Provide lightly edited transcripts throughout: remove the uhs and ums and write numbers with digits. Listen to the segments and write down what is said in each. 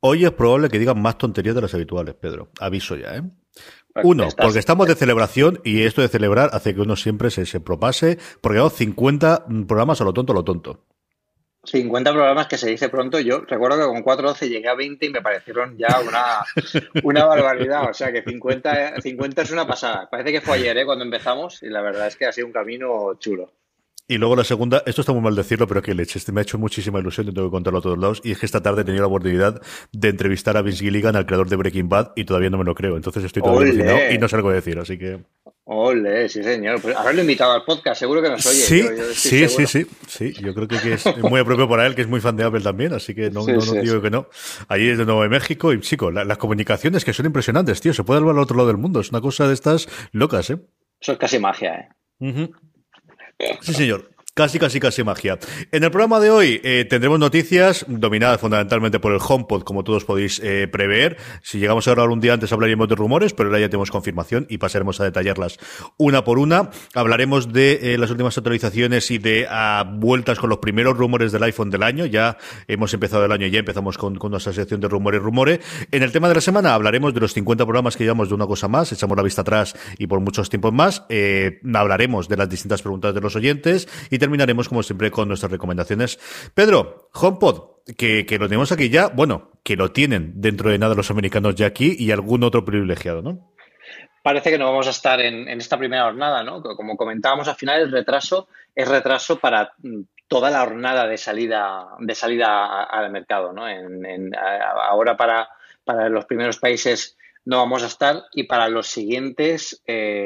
Hoy es probable que digan más tonterías de las habituales, Pedro. Aviso ya, ¿eh? Pues Uno, porque estamos de celebración y esto de celebrar hace que uno siempre se propase, porque hay 50 programas a lo tonto, a lo tonto. 50 programas que se dice pronto. Yo recuerdo que con 412 llegué a 20 y me parecieron ya una barbaridad. O sea que 50 es una pasada. Parece que fue ayer, cuando empezamos, y la verdad es que ha sido un camino chulo. Y luego la segunda, esto está muy mal decirlo, pero que leche, me ha hecho muchísima ilusión, tengo que contarlo a todos lados, y es que esta tarde he tenido la oportunidad de entrevistar a Vince Gilligan, al creador de Breaking Bad, y todavía no me lo creo, entonces estoy todavía alucinado y no sé algo decir, así que... Ole, sí señor. Pues haberlo invitado al podcast, seguro que nos oye. Sí, yo estoy sí, yo creo que es muy apropiado para él, que es muy fan de Apple también, así que no digo que no. Allí es de Nuevo México y, chico, las comunicaciones que son impresionantes, tío, se puede hablar al otro lado del mundo, es una cosa de estas locas, ¿eh? Eso es casi magia, Sí, señor. Casi magia. En el programa de hoy tendremos noticias dominadas fundamentalmente por el HomePod, como todos podéis prever. Si llegamos a hablar un día antes hablaríamos de rumores, pero ahora ya tenemos confirmación y pasaremos a detallarlas una por una. Hablaremos de las últimas actualizaciones y de vueltas con los primeros rumores del iPhone del año. Ya hemos empezado el año y ya empezamos con nuestra sección de rumores. En el tema de la semana hablaremos de los 50 programas que llevamos de Una Cosa Más, echamos la vista atrás y por muchos tiempos más. Hablaremos de las distintas preguntas de los oyentes y terminaremos, como siempre, con nuestras recomendaciones. Pedro, HomePod, que lo tenemos aquí ya, bueno, que lo tienen dentro de nada los americanos ya aquí y algún otro privilegiado, ¿no? Parece que no vamos a estar en esta primera jornada, ¿no? Como comentábamos al final, el retraso es retraso para toda la jornada de salida al mercado, ¿no? Ahora para los primeros países no vamos a estar y para los siguientes,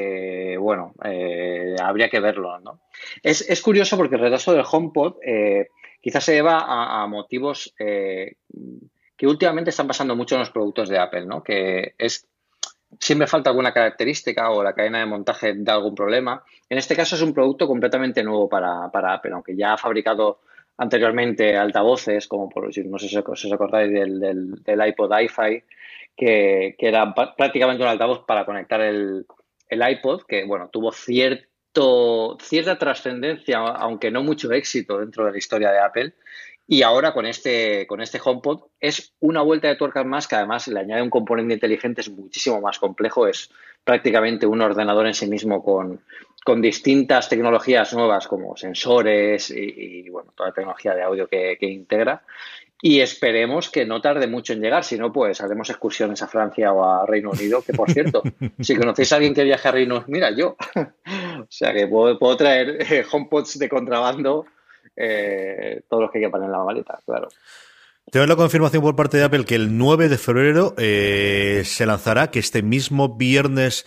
habría que verlo, ¿no? Es curioso porque el retraso del HomePod quizás se deba a motivos que últimamente están pasando mucho en los productos de Apple, ¿no? Que siempre falta alguna característica o la cadena de montaje da algún problema. En este caso es un producto completamente nuevo para Apple, aunque ya ha fabricado anteriormente altavoces, como no sé si os acordáis del iPod iFi, que era prácticamente un altavoz para conectar el iPod, que bueno, tuvo cierta trascendencia, aunque no mucho éxito dentro de la historia de Apple. Y ahora con este HomePod es una vuelta de tuerca más, que además le añade un componente inteligente, es muchísimo más complejo, es prácticamente un ordenador en sí mismo con distintas tecnologías nuevas como sensores y bueno, toda la tecnología de audio que integra. Y esperemos que no tarde mucho en llegar, si no, pues haremos excursiones a Francia o a Reino Unido, que por cierto, si conocéis a alguien que viaje a Reino Unido, mira, yo. O sea que puedo traer HomePods de contrabando, todos los que quepan en la maleta, claro. Tengo la confirmación por parte de Apple que el 9 de febrero se lanzará, que este mismo viernes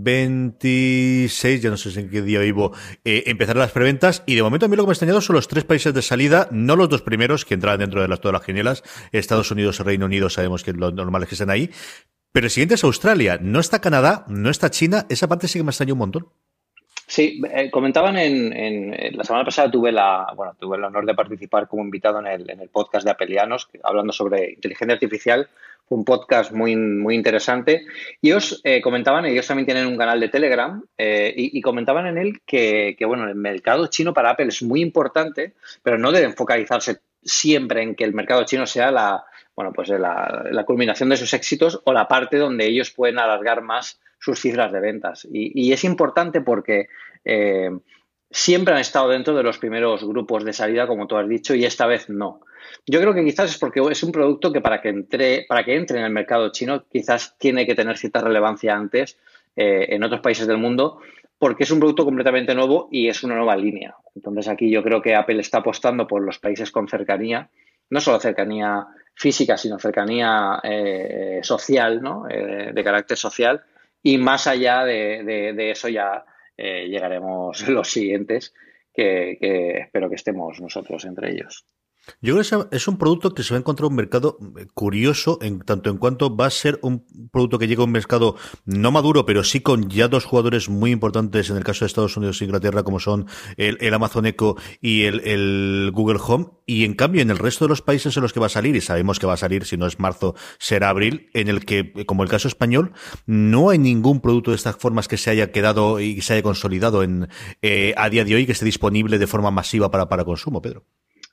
26, ya no sé en qué día vivo, empezarán las preventas y de momento a mí lo que me ha extrañado son los 3 países de salida, no los 2 primeros que entrarán dentro de todas las genielas, Estados Unidos y Reino Unido sabemos que lo normal es que estén ahí, pero el siguiente es Australia, no está Canadá, no está China, esa parte sí que me extrañó un montón. Sí, comentaban la semana pasada tuve el honor de participar como invitado en el podcast de Apelianos, hablando sobre inteligencia artificial. Fue un podcast muy, muy interesante. Y ellos comentaban, ellos también tienen un canal de Telegram, y comentaban en él que el mercado chino para Apple es muy importante, pero no deben focalizarse siempre en que el mercado chino sea la culminación de sus éxitos o la parte donde ellos pueden alargar más sus cifras de ventas. Y es importante porque siempre han estado dentro de los primeros grupos de salida, como tú has dicho, y esta vez no. Yo creo que quizás es porque es un producto que para que entre en el mercado chino quizás tiene que tener cierta relevancia antes en otros países del mundo, porque es un producto completamente nuevo y es una nueva línea. Entonces aquí yo creo que Apple está apostando por los países con cercanía, no solo cercanía física, sino cercanía social, ¿no? De carácter social. Y más allá de eso ya llegaremos los siguientes, que espero que estemos nosotros entre ellos. Yo creo que es un producto que se va a encontrar un mercado curioso en tanto en cuanto va a ser un producto que llega a un mercado no maduro, pero sí con ya 2 jugadores muy importantes en el caso de Estados Unidos e Inglaterra, como son el Amazon Echo y el Google Home. Y en cambio, en el resto de los países en los que va a salir, y sabemos que va a salir, si no es marzo, será abril, en el que, como el caso español, no hay ningún producto de estas formas que se haya quedado y se haya consolidado a día de hoy, que esté disponible de forma masiva para consumo, Pedro.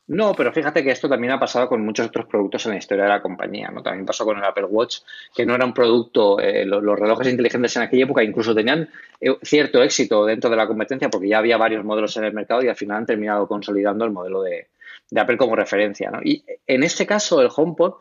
No, pero fíjate que esto también ha pasado con muchos otros productos en la historia de la compañía, ¿no? También pasó con el Apple Watch, que no era un producto, los relojes inteligentes en aquella época incluso tenían cierto éxito dentro de la competencia porque ya había varios modelos en el mercado y al final han terminado consolidando el modelo de Apple como referencia, ¿no? Y en este caso el HomePod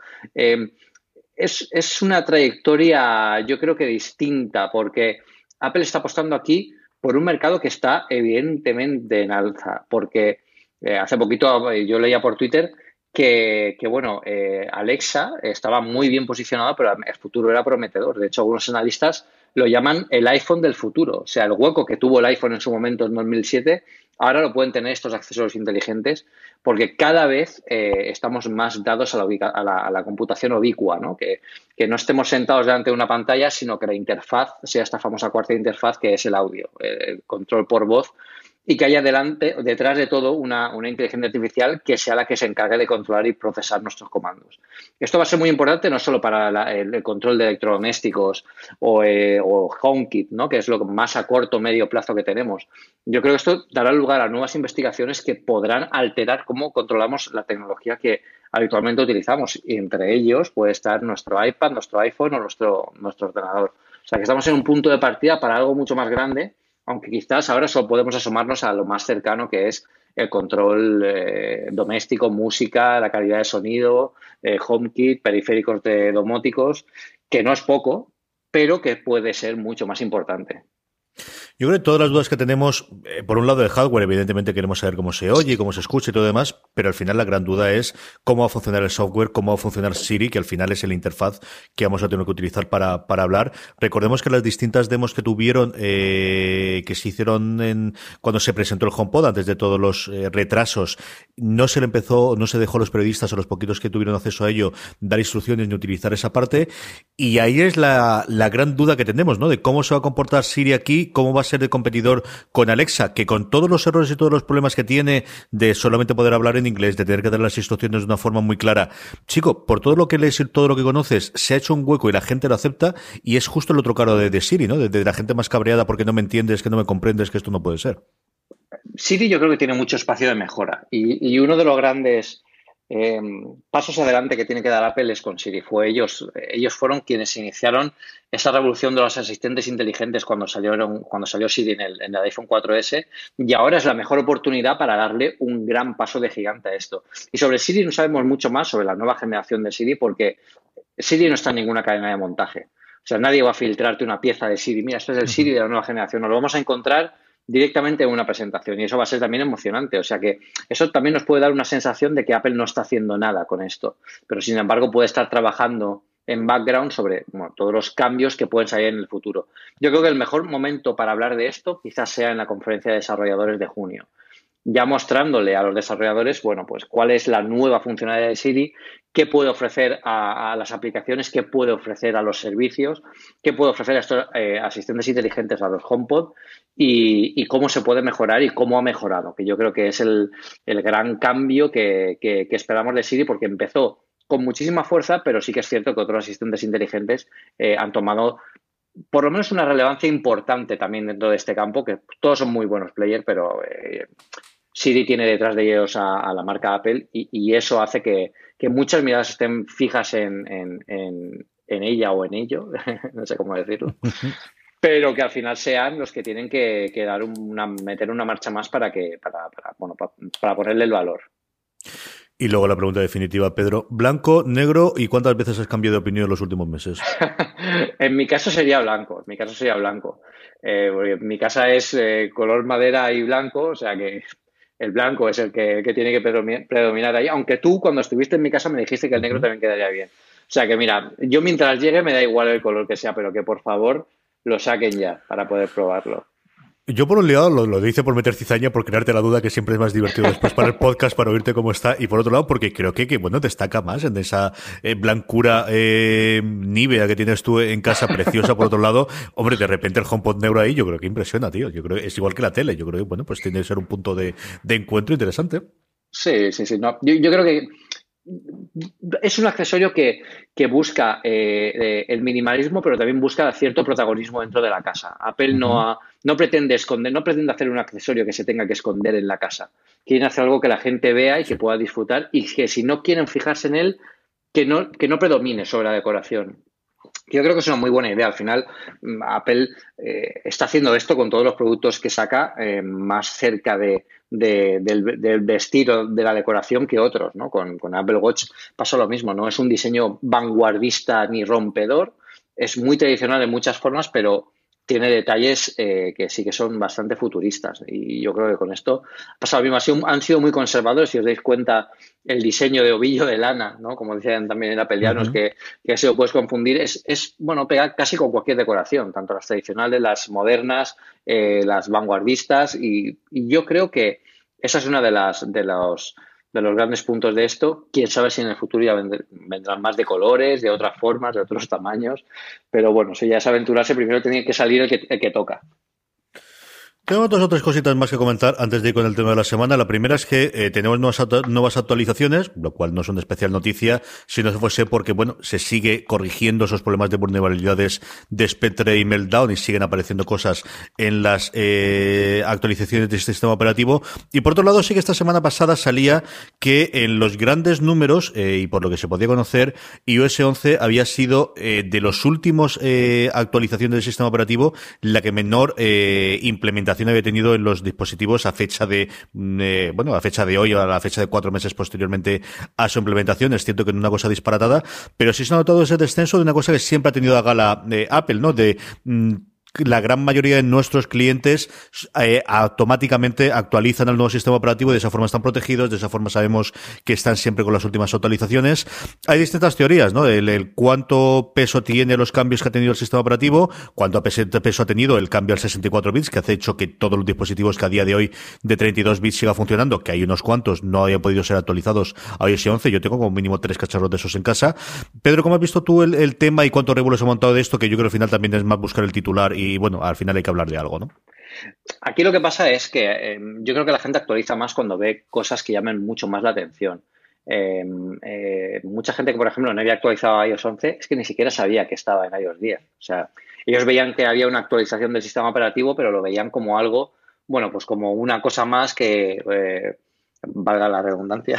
es una trayectoria yo creo que distinta porque Apple está apostando aquí por un mercado que está evidentemente en alza, porque hace poquito yo leía por Twitter que bueno, Alexa estaba muy bien posicionada, pero el futuro era prometedor. De hecho, algunos analistas lo llaman el iPhone del futuro. O sea, el hueco que tuvo el iPhone en su momento en 2007, ahora lo pueden tener estos accesorios inteligentes, porque cada vez estamos más dados a la computación ubicua, ¿no? Que no estemos sentados delante de una pantalla, sino que la interfaz sea esta famosa cuarta interfaz que es el audio, el control por voz, y que haya detrás de todo una inteligencia artificial que sea la que se encargue de controlar y procesar nuestros comandos. Esto va a ser muy importante no solo para el control de electrodomésticos o HomeKit, ¿no? Que es lo más a corto o medio plazo que tenemos. Yo creo que esto dará lugar a nuevas investigaciones que podrán alterar cómo controlamos la tecnología que habitualmente utilizamos. Y entre ellos puede estar nuestro iPad, nuestro iPhone o nuestro ordenador. O sea que estamos en un punto de partida para algo mucho más grande, aunque quizás ahora solo podemos asomarnos a lo más cercano que es el control doméstico, música, la calidad de sonido, HomeKit, periféricos de domóticos, que no es poco, pero que puede ser mucho más importante. Yo creo que todas las dudas que tenemos, por un lado el hardware, evidentemente queremos saber cómo se oye, cómo se escucha y todo demás, pero al final la gran duda es cómo va a funcionar el software, cómo va a funcionar Siri, que al final es la interfaz que vamos a tener que utilizar para hablar. Recordemos que las distintas demos que tuvieron, que se hicieron cuando se presentó el HomePod, antes de todos los retrasos, no se dejó a los periodistas, a los poquitos que tuvieron acceso a ello, dar instrucciones ni utilizar esa parte, y ahí es la gran duda que tenemos, ¿no? De cómo se va a comportar Siri aquí, cómo va a ser de competidor con Alexa, que con todos los errores y todos los problemas que tiene de solamente poder hablar en inglés, de tener que dar las instrucciones de una forma muy clara. Chico, por todo lo que lees y todo lo que conoces, se ha hecho un hueco y la gente lo acepta, y es justo el otro caro de Siri, ¿no? De la gente más cabreada porque no me entiendes, que no me comprendes, que esto no puede ser. Siri yo creo que tiene mucho espacio de mejora y uno de los grandes eh, pasos adelante que tiene que dar Apple es con Siri. Ellos fueron quienes iniciaron esa revolución de los asistentes inteligentes cuando salió Siri en el iPhone 4S, y ahora es la mejor oportunidad para darle un gran paso de gigante a esto. Y sobre Siri no sabemos mucho más sobre la nueva generación de Siri porque Siri no está en ninguna cadena de montaje. O sea, nadie va a filtrarte una pieza de Siri. Mira, esto es el Siri de la nueva generación. Nos lo vamos a encontrar directamente en una presentación y eso va a ser también emocionante. O sea que eso también nos puede dar una sensación de que Apple no está haciendo nada con esto, pero sin embargo puede estar trabajando en background sobre todos los cambios que pueden salir en el futuro. Yo creo que el mejor momento para hablar de esto quizás sea en la conferencia de desarrolladores de junio, ya mostrándole a los desarrolladores, bueno, pues cuál es la nueva funcionalidad de Siri, qué puede ofrecer a las aplicaciones, qué puede ofrecer a los servicios, qué puede ofrecer a estos asistentes inteligentes, a los HomePod, y cómo se puede mejorar y cómo ha mejorado, que yo creo que es el gran cambio que esperamos de Siri, porque empezó con muchísima fuerza, pero sí que es cierto que otros asistentes inteligentes han tomado por lo menos una relevancia importante también dentro de este campo, que todos son muy buenos players, pero Siri tiene detrás de ellos a la marca Apple y eso hace que muchas miradas estén fijas en ella o en ello, no sé cómo decirlo, pero que al final sean los que tienen que dar meter una marcha más para ponerle el valor. Y luego la pregunta definitiva, Pedro, ¿blanco, negro y cuántas veces has cambiado de opinión en los últimos meses? En mi caso sería blanco, porque mi casa es color madera y blanco, o sea que el blanco es el que tiene que predominar ahí, aunque tú cuando estuviste en mi casa me dijiste que el negro también quedaría bien. O sea que mira, yo mientras llegue me da igual el color que sea, pero que por favor lo saquen ya para poder probarlo. Yo por un lado lo dice por meter cizaña, por crearte la duda, que siempre es más divertido después para el podcast, para oírte cómo está, y por otro lado porque creo que bueno, destaca más en esa blancura nívea que tienes tú en casa, preciosa por otro lado. Hombre, de repente el HomePod negro ahí yo creo que impresiona, tío. Yo creo que es igual que la tele. Yo creo que bueno, pues tiene que ser un punto de encuentro interesante. Sí. No, yo creo que es un accesorio que busca el minimalismo, pero también busca cierto protagonismo dentro de la casa. Apple Ujú. no pretende esconder, no pretende hacer un accesorio que se tenga que esconder en la casa. Quieren hacer algo que la gente vea y que Sí. pueda disfrutar y que si no quieren fijarse en él, que no predomine sobre la decoración. Yo creo que es una muy buena idea. Al final, Apple está haciendo esto con todos los productos que saca más cerca del vestido, de la decoración que otros, ¿no? Con Apple Watch pasa lo mismo. No es un diseño vanguardista ni rompedor. Es muy tradicional en muchas formas, pero tiene detalles que sí que son bastante futuristas. Y yo creo que con esto pasa lo mismo. Han sido muy conservadores. Si os dais cuenta, el diseño de ovillo de lana, ¿no? Como decían también en Appleianos, Ujú. que así lo puedes confundir, bueno, pegar casi con cualquier decoración, tanto las tradicionales, las modernas, las vanguardistas, y yo creo que esa es una de los grandes puntos de esto. Quién sabe si en el futuro ya vendrán más de colores, de otras formas, de otros tamaños, pero bueno, si ya es aventurarse, primero tiene que salir el que toca. Tengo dos o tres cositas más que comentar antes de ir con el tema de la semana. La primera es que tenemos nuevas actualizaciones, lo cual no es una especial noticia, si no fuese porque, bueno, se sigue corrigiendo esos problemas de vulnerabilidades de Spectre y Meltdown y siguen apareciendo cosas en las actualizaciones del sistema operativo. Y por otro lado, sí que esta semana pasada salía que en los grandes números, y por lo que se podía conocer, iOS 11 había sido de los últimos actualizaciones del sistema operativo la que menor implementación había tenido en los dispositivos a fecha de a fecha de hoy o a la fecha de 4 meses posteriormente a su implementación. Es cierto que no es una cosa disparatada, pero sí se ha notado ese descenso de una cosa que siempre ha tenido a gala Apple, ¿no? De la gran mayoría de nuestros clientes automáticamente actualizan al nuevo sistema operativo y de esa forma están protegidos, de esa forma sabemos que están siempre con las últimas actualizaciones. Hay distintas teorías, ¿no? El cuánto peso tiene los cambios que ha tenido el sistema operativo, cuánto peso ha tenido el cambio al 64 bits, que ha hecho que todos los dispositivos que a día de hoy de 32 bits siga funcionando, que hay unos cuantos no hayan podido ser actualizados a iOS 11. Yo tengo como mínimo 3 cacharros de esos en casa. Pedro, ¿cómo has visto tú el tema y cuánto revuelo se ha montado de esto? Que yo creo que al final también es más buscar el titular y, bueno, al final hay que hablar de algo, ¿no? Aquí lo que pasa es que yo creo que la gente actualiza más cuando ve cosas que llamen mucho más la atención. Eh, Mucha gente que, por ejemplo, no había actualizado a iOS 11 es que ni siquiera sabía que estaba en iOS 10. O sea, ellos veían que había una actualización del sistema operativo, pero lo veían como algo, bueno, pues como una cosa más que, valga la redundancia,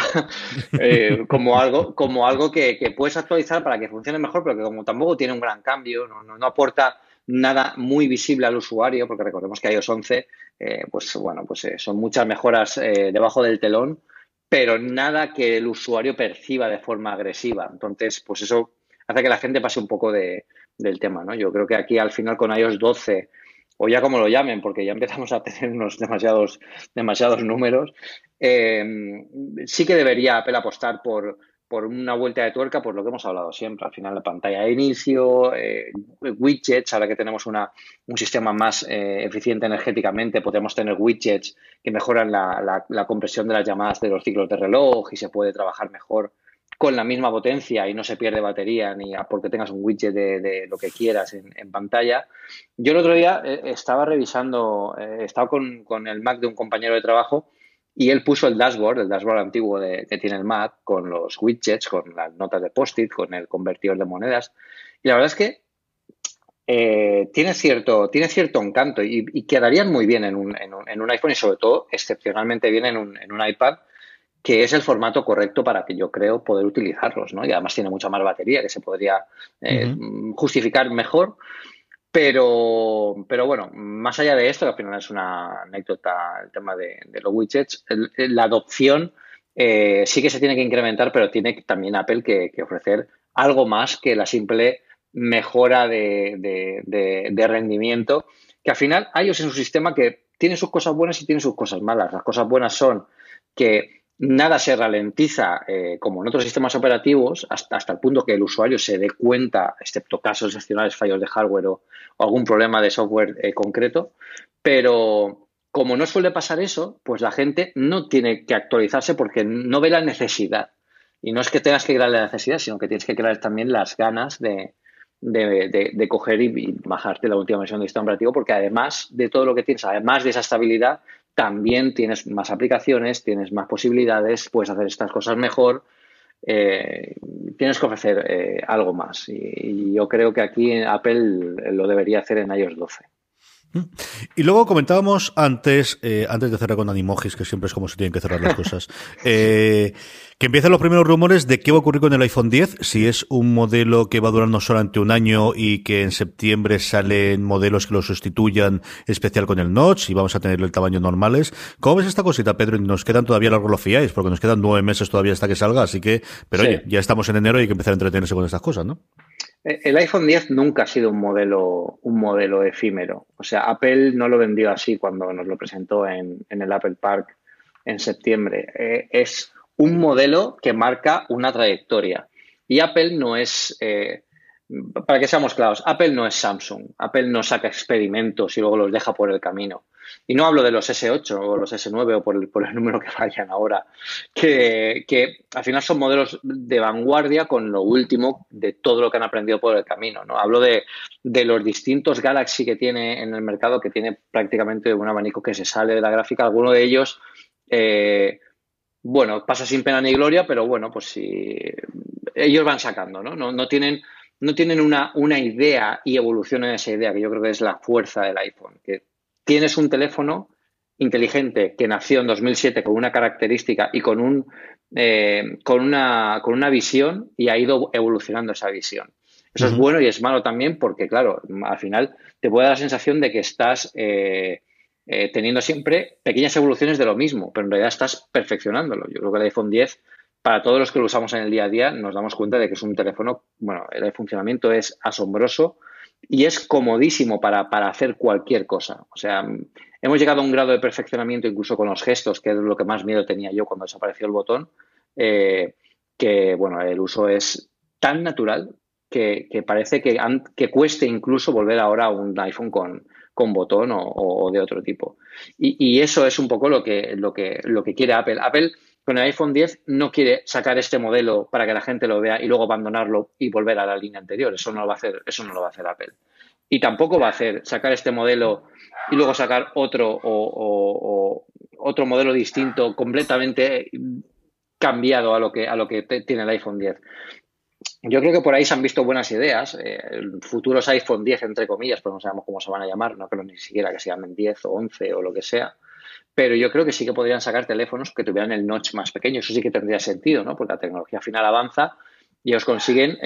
como algo que puedes actualizar para que funcione mejor, pero que como tampoco tiene un gran cambio, no aporta nada muy visible al usuario, porque recordemos que iOS 11, pues bueno, pues son muchas mejoras debajo del telón, pero nada que el usuario perciba de forma agresiva. Entonces, pues eso hace que la gente pase un poco del tema, ¿no? Yo creo que aquí al final con iOS 12, o ya como lo llamen, porque ya empezamos a tener unos demasiados números, sí que debería Apple apostar por una vuelta de tuerca, por lo que hemos hablado siempre. Al final, la pantalla de inicio, widgets, ahora que tenemos un sistema más eficiente energéticamente, podemos tener widgets que mejoran la compresión de las llamadas de los ciclos de reloj y se puede trabajar mejor con la misma potencia y no se pierde batería ni porque tengas un widget de lo que quieras en pantalla. Yo el otro día estaba revisando, estaba con el Mac de un compañero de trabajo y él puso el dashboard antiguo que tiene el Mac, con los widgets, con las notas de post-it, con el convertidor de monedas. Y la verdad es que tiene cierto encanto y quedarían muy bien en un iPhone y sobre todo excepcionalmente bien en un iPad, que es el formato correcto para que yo creo poder utilizarlos, ¿no? Y además tiene mucha más batería que se podría eh, Ujú. justificar mejor. Pero bueno, más allá de esto, que al final es una anécdota el tema de los widgets, la adopción sí que se tiene que incrementar, pero tiene también Apple que ofrecer algo más que la simple mejora de rendimiento, que al final iOS es un sistema que tiene sus cosas buenas y tiene sus cosas malas. Las cosas buenas son que nada se ralentiza como en otros sistemas operativos hasta el punto que el usuario se dé cuenta, excepto casos excepcionales, fallos de hardware o algún problema de software concreto, pero como no suele pasar eso, pues la gente no tiene que actualizarse porque no ve la necesidad. Y no es que tengas que crear la necesidad, sino que tienes que crear también las ganas de coger y bajarte la última versión del sistema operativo, porque además de todo lo que tienes, además de esa estabilidad, también tienes más aplicaciones, tienes más posibilidades, puedes hacer estas cosas mejor. eh, tienes que ofrecer algo más. Y yo creo que aquí Apple lo debería hacer en iOS 12. Y luego comentábamos antes de cerrar con Animojis, que siempre es como se tienen que cerrar las cosas, que empiezan los primeros rumores de qué va a ocurrir con el iPhone 10, si es un modelo que va a durar no solamente un año y que en septiembre salen modelos que lo sustituyan, especial con el notch, y vamos a tener el tamaño normales. ¿Cómo ves esta cosita, Pedro? Y nos quedan todavía largo lo fiáis, porque nos quedan 9 meses todavía hasta que salga, así que, pero Sí. oye, ya estamos en enero y hay que empezar a entretenerse con estas cosas, ¿no? El iPhone 10 nunca ha sido un modelo efímero. O sea, Apple no lo vendió así cuando nos lo presentó en el Apple Park en septiembre. Es un modelo que marca una trayectoria. Y Apple no es, para que seamos claros, Apple no es Samsung. Apple no saca experimentos y luego los deja por el camino. Y no hablo de los S8 o los S9 o por el número que vayan ahora, que al final son modelos de vanguardia con lo último de todo lo que han aprendido por el camino, ¿no? Hablo de los distintos Galaxy que tiene en el mercado, que tiene prácticamente un abanico que se sale de la gráfica. Alguno de ellos, bueno, pasa sin pena ni gloria, pero bueno, pues si ellos van sacando, ¿no? No tienen una idea y evolución en esa idea, que yo creo que es la fuerza del iPhone, que tienes un teléfono inteligente que nació en 2007 con una característica y con una visión y ha ido evolucionando esa visión. Eso es Ujú. bueno y es malo también porque, claro, al final te puede dar la sensación de que estás teniendo siempre pequeñas evoluciones de lo mismo, pero en realidad estás perfeccionándolo. Yo creo que el iPhone 10, para todos los que lo usamos en el día a día, nos damos cuenta de que es un teléfono, bueno, el funcionamiento es asombroso y es comodísimo para hacer cualquier cosa. O sea, hemos llegado a un grado de perfeccionamiento incluso con los gestos, que es lo que más miedo tenía yo cuando desapareció el botón, eh, que, bueno, el uso es tan natural que parece que cueste incluso volver ahora a un iPhone con botón o de otro tipo. Y eso es un poco lo que quiere Apple. Apple con el iPhone 10 no quiere sacar este modelo para que la gente lo vea y luego abandonarlo y volver a la línea anterior. Eso no lo va a hacer, eso no lo va a hacer Apple. Y tampoco va a hacer sacar este modelo y luego sacar otro modelo distinto, completamente cambiado a lo que tiene el iPhone 10. Yo creo que por ahí se han visto buenas ideas. Futuros iPhone 10, entre comillas, pues no sabemos cómo se van a llamar, no creo ni siquiera que se llamen 10 o 11 o lo que sea. Pero yo creo que sí que podrían sacar teléfonos que tuvieran el notch más pequeño. Eso sí que tendría sentido, ¿no? Porque la tecnología al final avanza y ellos consiguen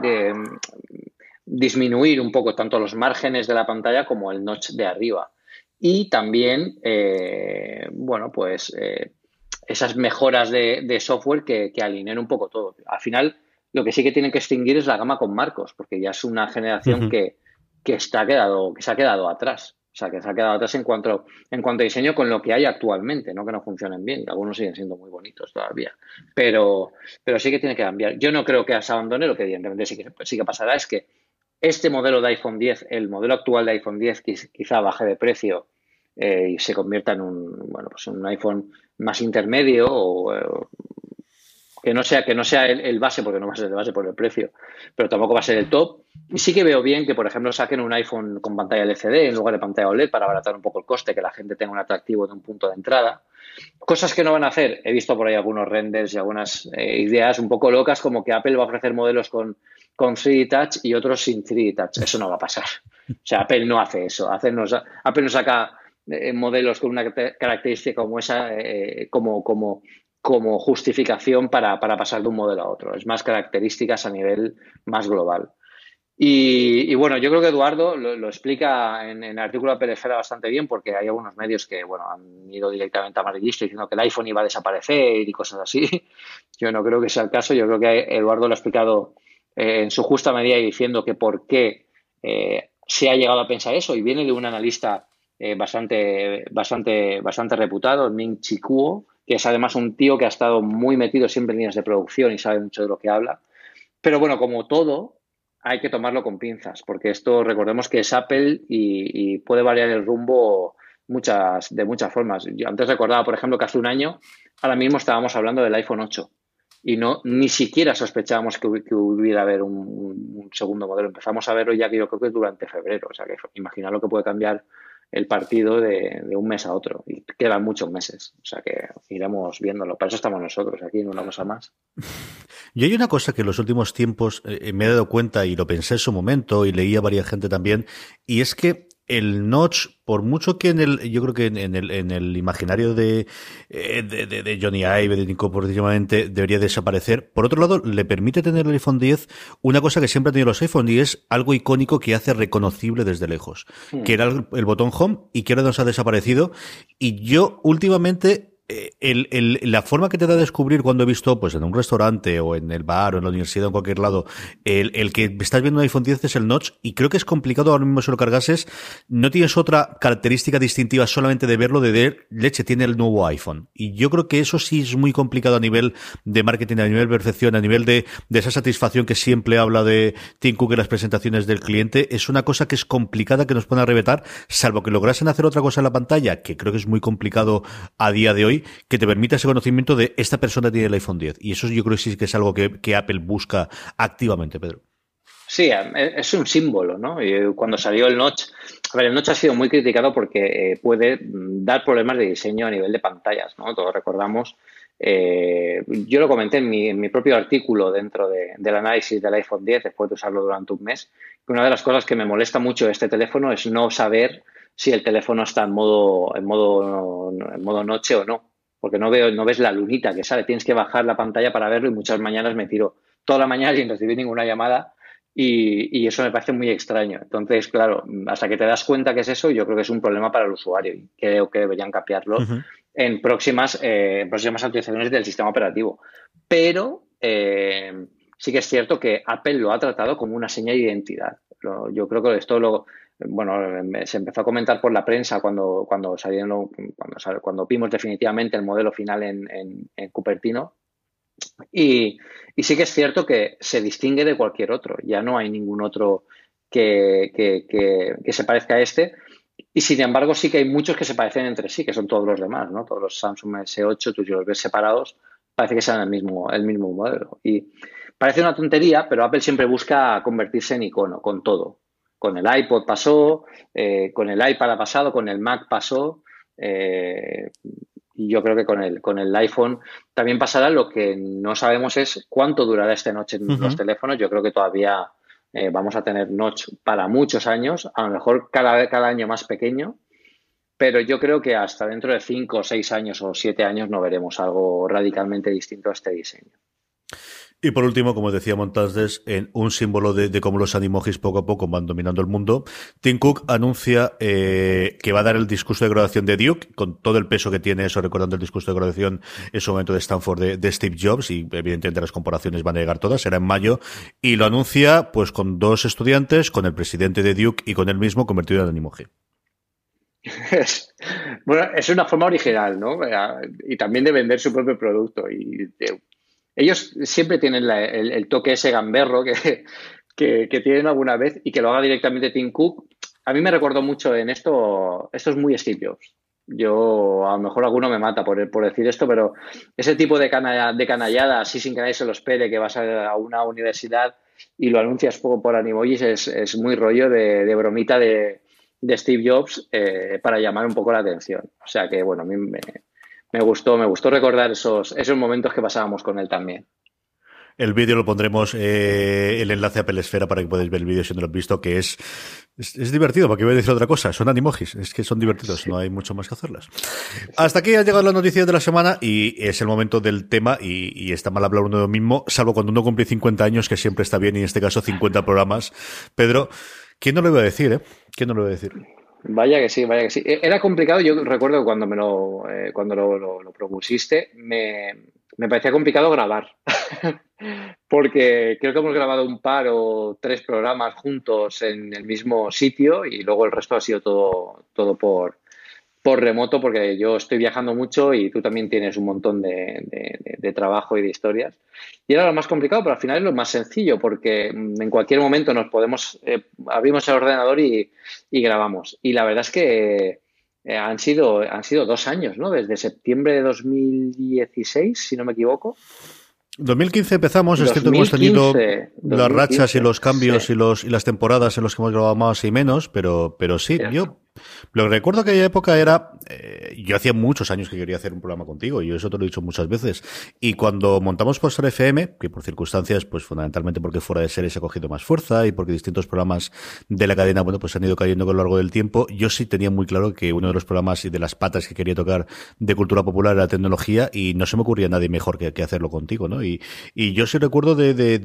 disminuir un poco tanto los márgenes de la pantalla como el notch de arriba. Y también, bueno, pues esas mejoras de software que alineen un poco todo. Al final, lo que sí que tienen que extinguir es la gama con marcos, porque ya es una generación Ujú. que se ha quedado atrás. O sea, que se ha quedado atrás en cuanto a diseño con lo que hay actualmente, no que no funcionen bien, que algunos siguen siendo muy bonitos todavía. Pero sí que tiene que cambiar. Yo no creo que se abandone, lo que evidentemente sí que pasará es que este modelo de iPhone 10, el modelo actual de iPhone 10, quizá baje de precio y se convierta en un iPhone más intermedio o que no sea el base, porque no va a ser el base por el precio, pero tampoco va a ser el top. Y sí que veo bien que, por ejemplo, saquen un iPhone con pantalla LCD en lugar de pantalla OLED para abaratar un poco el coste, que la gente tenga un atractivo de un punto de entrada. Cosas que no van a hacer, he visto por ahí algunos renders y algunas ideas un poco locas, como que Apple va a ofrecer modelos con 3D Touch y otros sin 3D Touch. Eso no va a pasar. O sea, Apple no hace eso. Apple no saca modelos con una característica como esa como justificación para pasar de un modelo a otro. Es más características a nivel más global. Y bueno, yo creo que Eduardo lo explica en el artículo de Apple Esfera bastante bien, porque hay algunos medios que, bueno, han ido directamente amarillista diciendo que el iPhone iba a desaparecer y cosas así. Yo no creo que sea el caso. Yo creo que Eduardo lo ha explicado en su justa medida y diciendo que por qué se ha llegado a pensar eso. Y viene de un analista bastante reputado, Ming Chi Kuo, que es además un tío que ha estado muy metido siempre en líneas de producción y sabe mucho de lo que habla. Pero bueno, como todo, hay que tomarlo con pinzas, porque esto recordemos que es Apple y puede variar el rumbo de muchas formas. Yo antes recordaba, por ejemplo, que hace un año, ahora mismo estábamos hablando del iPhone 8 y no ni siquiera sospechábamos que hubiera haber un segundo modelo. Empezamos a verlo ya que yo creo que durante febrero. O sea que imagina lo que puede cambiar el partido de un mes a otro. Y quedan muchos meses. O sea que iremos viéndolo. Para eso estamos nosotros aquí, en una cosa más. Y hay una cosa que en los últimos tiempos me he dado cuenta y lo pensé en su momento y leía a varias gente también, y es que el notch, por mucho que yo creo que en el imaginario de Johnny Ive, de Nico, precisamente, debería desaparecer. Por otro lado, le permite tener el iPhone 10 una cosa que siempre han tenido los iPhone y es algo icónico que hace reconocible desde lejos, que era el botón Home y que ahora nos ha desaparecido. Y yo últimamente la forma que te da a descubrir cuando he visto, pues en un restaurante o en el bar o en la universidad o en cualquier lado, el que estás viendo un iPhone 10 es el notch, y creo que es complicado ahora mismo si lo cargases, no tienes otra característica distintiva solamente de verlo, leche, tiene el nuevo iPhone. Y yo creo que eso sí es muy complicado a nivel de marketing, a nivel de percepción, a nivel de esa satisfacción que siempre habla de Tim Cook en las presentaciones del cliente. Es una cosa que es complicada que nos puedan revetar, salvo que lograsen hacer otra cosa en la pantalla, que creo que es muy complicado a día de hoy, que te permita ese conocimiento de esta persona tiene el iPhone 10. Y eso yo creo que sí que es algo que Apple busca activamente, Pedro. Sí, es un símbolo, ¿no? Y cuando salió el Notch, a ver, el Notch ha sido muy criticado porque puede dar problemas de diseño a nivel de pantallas, ¿no? Todos recordamos, yo lo comenté en mi propio artículo dentro del análisis del iPhone 10, después de usarlo durante un mes, que una de las cosas que me molesta mucho de este teléfono es no saber si el teléfono está en modo noche o no, porque no ves la lunita que sale, tienes que bajar la pantalla para verlo y muchas mañanas me tiro toda la mañana sin recibir ninguna llamada. Y eso me parece muy extraño. Entonces, claro, hasta que te das cuenta que es eso, yo creo que es un problema para el usuario y creo que deberían cambiarlo en próximas actualizaciones del sistema operativo. Pero sí que es cierto que Apple lo ha tratado como una seña de identidad. Yo creo que se empezó a comentar por la prensa cuando vimos definitivamente el modelo final en Cupertino. Y sí que es cierto que se distingue de cualquier otro. Ya no hay ningún otro que se parezca a este. Y sin embargo, sí que hay muchos que se parecen entre sí, que son todos los demás, ¿no? Todos los Samsung S8, tú si los ves separados, parece que sean el mismo modelo. Y parece una tontería, pero Apple siempre busca convertirse en icono con todo. Con el iPod pasó, con el iPad ha pasado, con el Mac pasó. Y yo creo que con el iPhone también pasará. Lo que no sabemos es cuánto durará esta noche en los teléfonos. Yo creo que todavía vamos a tener notch para muchos años, a lo mejor cada año más pequeño, pero yo creo que hasta dentro de 5 o 6 años o 7 años no veremos algo radicalmente distinto a este diseño. Y por último, como decíamos antes, en un símbolo de cómo los animojis poco a poco van dominando el mundo, Tim Cook anuncia que va a dar el discurso de graduación de Duke, con todo el peso que tiene eso, recordando el discurso de graduación en su momento de Stanford de Steve Jobs, y evidentemente las comparaciones van a llegar todas, será en mayo, y lo anuncia pues con 2 estudiantes, con el presidente de Duke y con él mismo convertido en animoji. Bueno, es una forma original, ¿no? Y también de vender su propio producto. Ellos siempre tienen el toque ese gamberro que tienen alguna vez, y que lo haga directamente Tim Cook. A mí me recordó mucho en esto es muy Steve Jobs. Yo, a lo mejor alguno me mata por decir esto, pero ese tipo de canallada, así sin que nadie se lo espere, que vas a una universidad y lo anuncias por animojis, es muy rollo de bromita de Steve Jobs para llamar un poco la atención. O sea que, bueno, a mí me gustó recordar esos momentos que pasábamos con él también. El vídeo lo pondremos, el enlace a Apple Esfera para que podáis ver el vídeo si no lo habéis visto, que es divertido, porque voy a decir otra cosa, son animojis, es que son divertidos, no hay mucho más que hacerlas. Hasta aquí ha llegado la noticia de la semana y es el momento del tema, y está mal hablar uno de lo mismo, salvo cuando uno cumple 50 años, que siempre está bien, y en este caso 50 programas. Pedro, ¿quién no lo iba a decir, ¿Quién no lo iba a decir? Vaya que sí. Era complicado. Yo recuerdo que cuando cuando lo propusiste, me parecía complicado grabar. Porque creo que hemos grabado un par o 3 programas juntos en el mismo sitio, y luego el resto ha sido todo por remoto, porque yo estoy viajando mucho y tú también tienes un montón de trabajo y de historias. Y era lo más complicado, pero al final es lo más sencillo, porque en cualquier momento abrimos el ordenador y grabamos. Y la verdad es que han sido 2 años, ¿no? Desde septiembre de 2016, si no me equivoco. 2015 empezamos, es cierto que hemos tenido las rachas y los cambios, sí, y las temporadas en los que hemos grabado más y menos, pero sí, yo Lo que recuerdo que aquella época era, yo hacía muchos años que quería hacer un programa contigo, y eso te lo he dicho muchas veces. Y cuando montamos Postar FM, que por circunstancias, pues fundamentalmente porque fuera de series ha cogido más fuerza y porque distintos programas de la cadena, bueno, pues han ido cayendo con lo largo del tiempo, yo sí tenía muy claro que uno de los programas y de las patas que quería tocar de cultura popular era tecnología, y no se me ocurría nadie mejor que hacerlo contigo, ¿no? Y yo sí recuerdo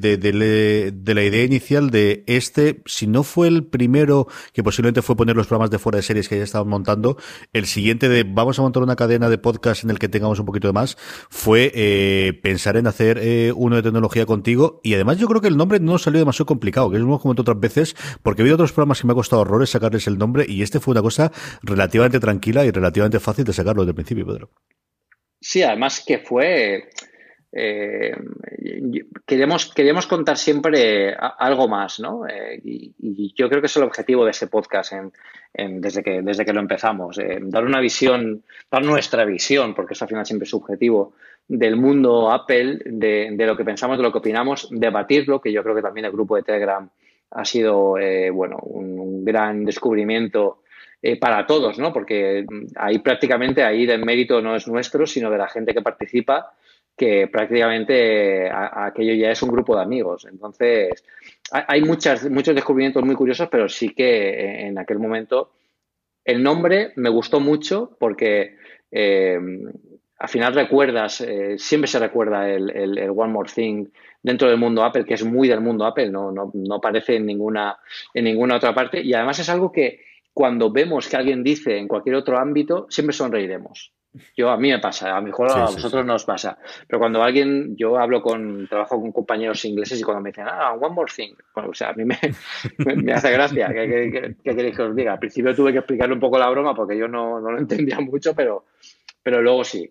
de la idea inicial de si no fue el primero, que posiblemente fue poner los programas de fuera de series que ya estaban montando, el siguiente de vamos a montar una cadena de podcast en el que tengamos un poquito de más, fue pensar en hacer uno de tecnología contigo, y además yo creo que el nombre no salió demasiado complicado, que es como comentado otras veces, porque he habido otros programas que me ha costado horrores sacarles el nombre, y este fue una cosa relativamente tranquila y relativamente fácil de sacarlo desde el principio, Pedro. Sí, además que fue... eh, queremos contar siempre algo más, ¿no? Y yo creo que es el objetivo de este podcast desde que lo empezamos, dar una visión, dar nuestra visión, porque eso al final siempre es subjetivo, del mundo Apple, de lo que pensamos, de lo que opinamos, debatirlo, que yo creo que también el grupo de Telegram ha sido, bueno, un gran descubrimiento para todos, ¿no? Porque ahí prácticamente ahí el mérito no es nuestro, sino de la gente que participa, que prácticamente aquello ya es un grupo de amigos. Entonces, hay muchos descubrimientos muy curiosos, pero sí que en aquel momento el nombre me gustó mucho porque al final recuerdas, siempre se recuerda el One More Thing dentro del mundo Apple, que es muy del mundo Apple, no aparece en ninguna otra parte, y además es algo que cuando vemos que alguien dice en cualquier otro ámbito, siempre sonreiremos. A mí me pasa, a lo mejor Sí, a sí, sí. vosotros no os pasa, pero cuando yo trabajo con compañeros ingleses y cuando me dicen, one more thing, bueno, o sea, a mí me hace gracia, ¿qué queréis que os diga? Al principio tuve que explicarle un poco la broma porque yo no lo entendía mucho, pero luego sí.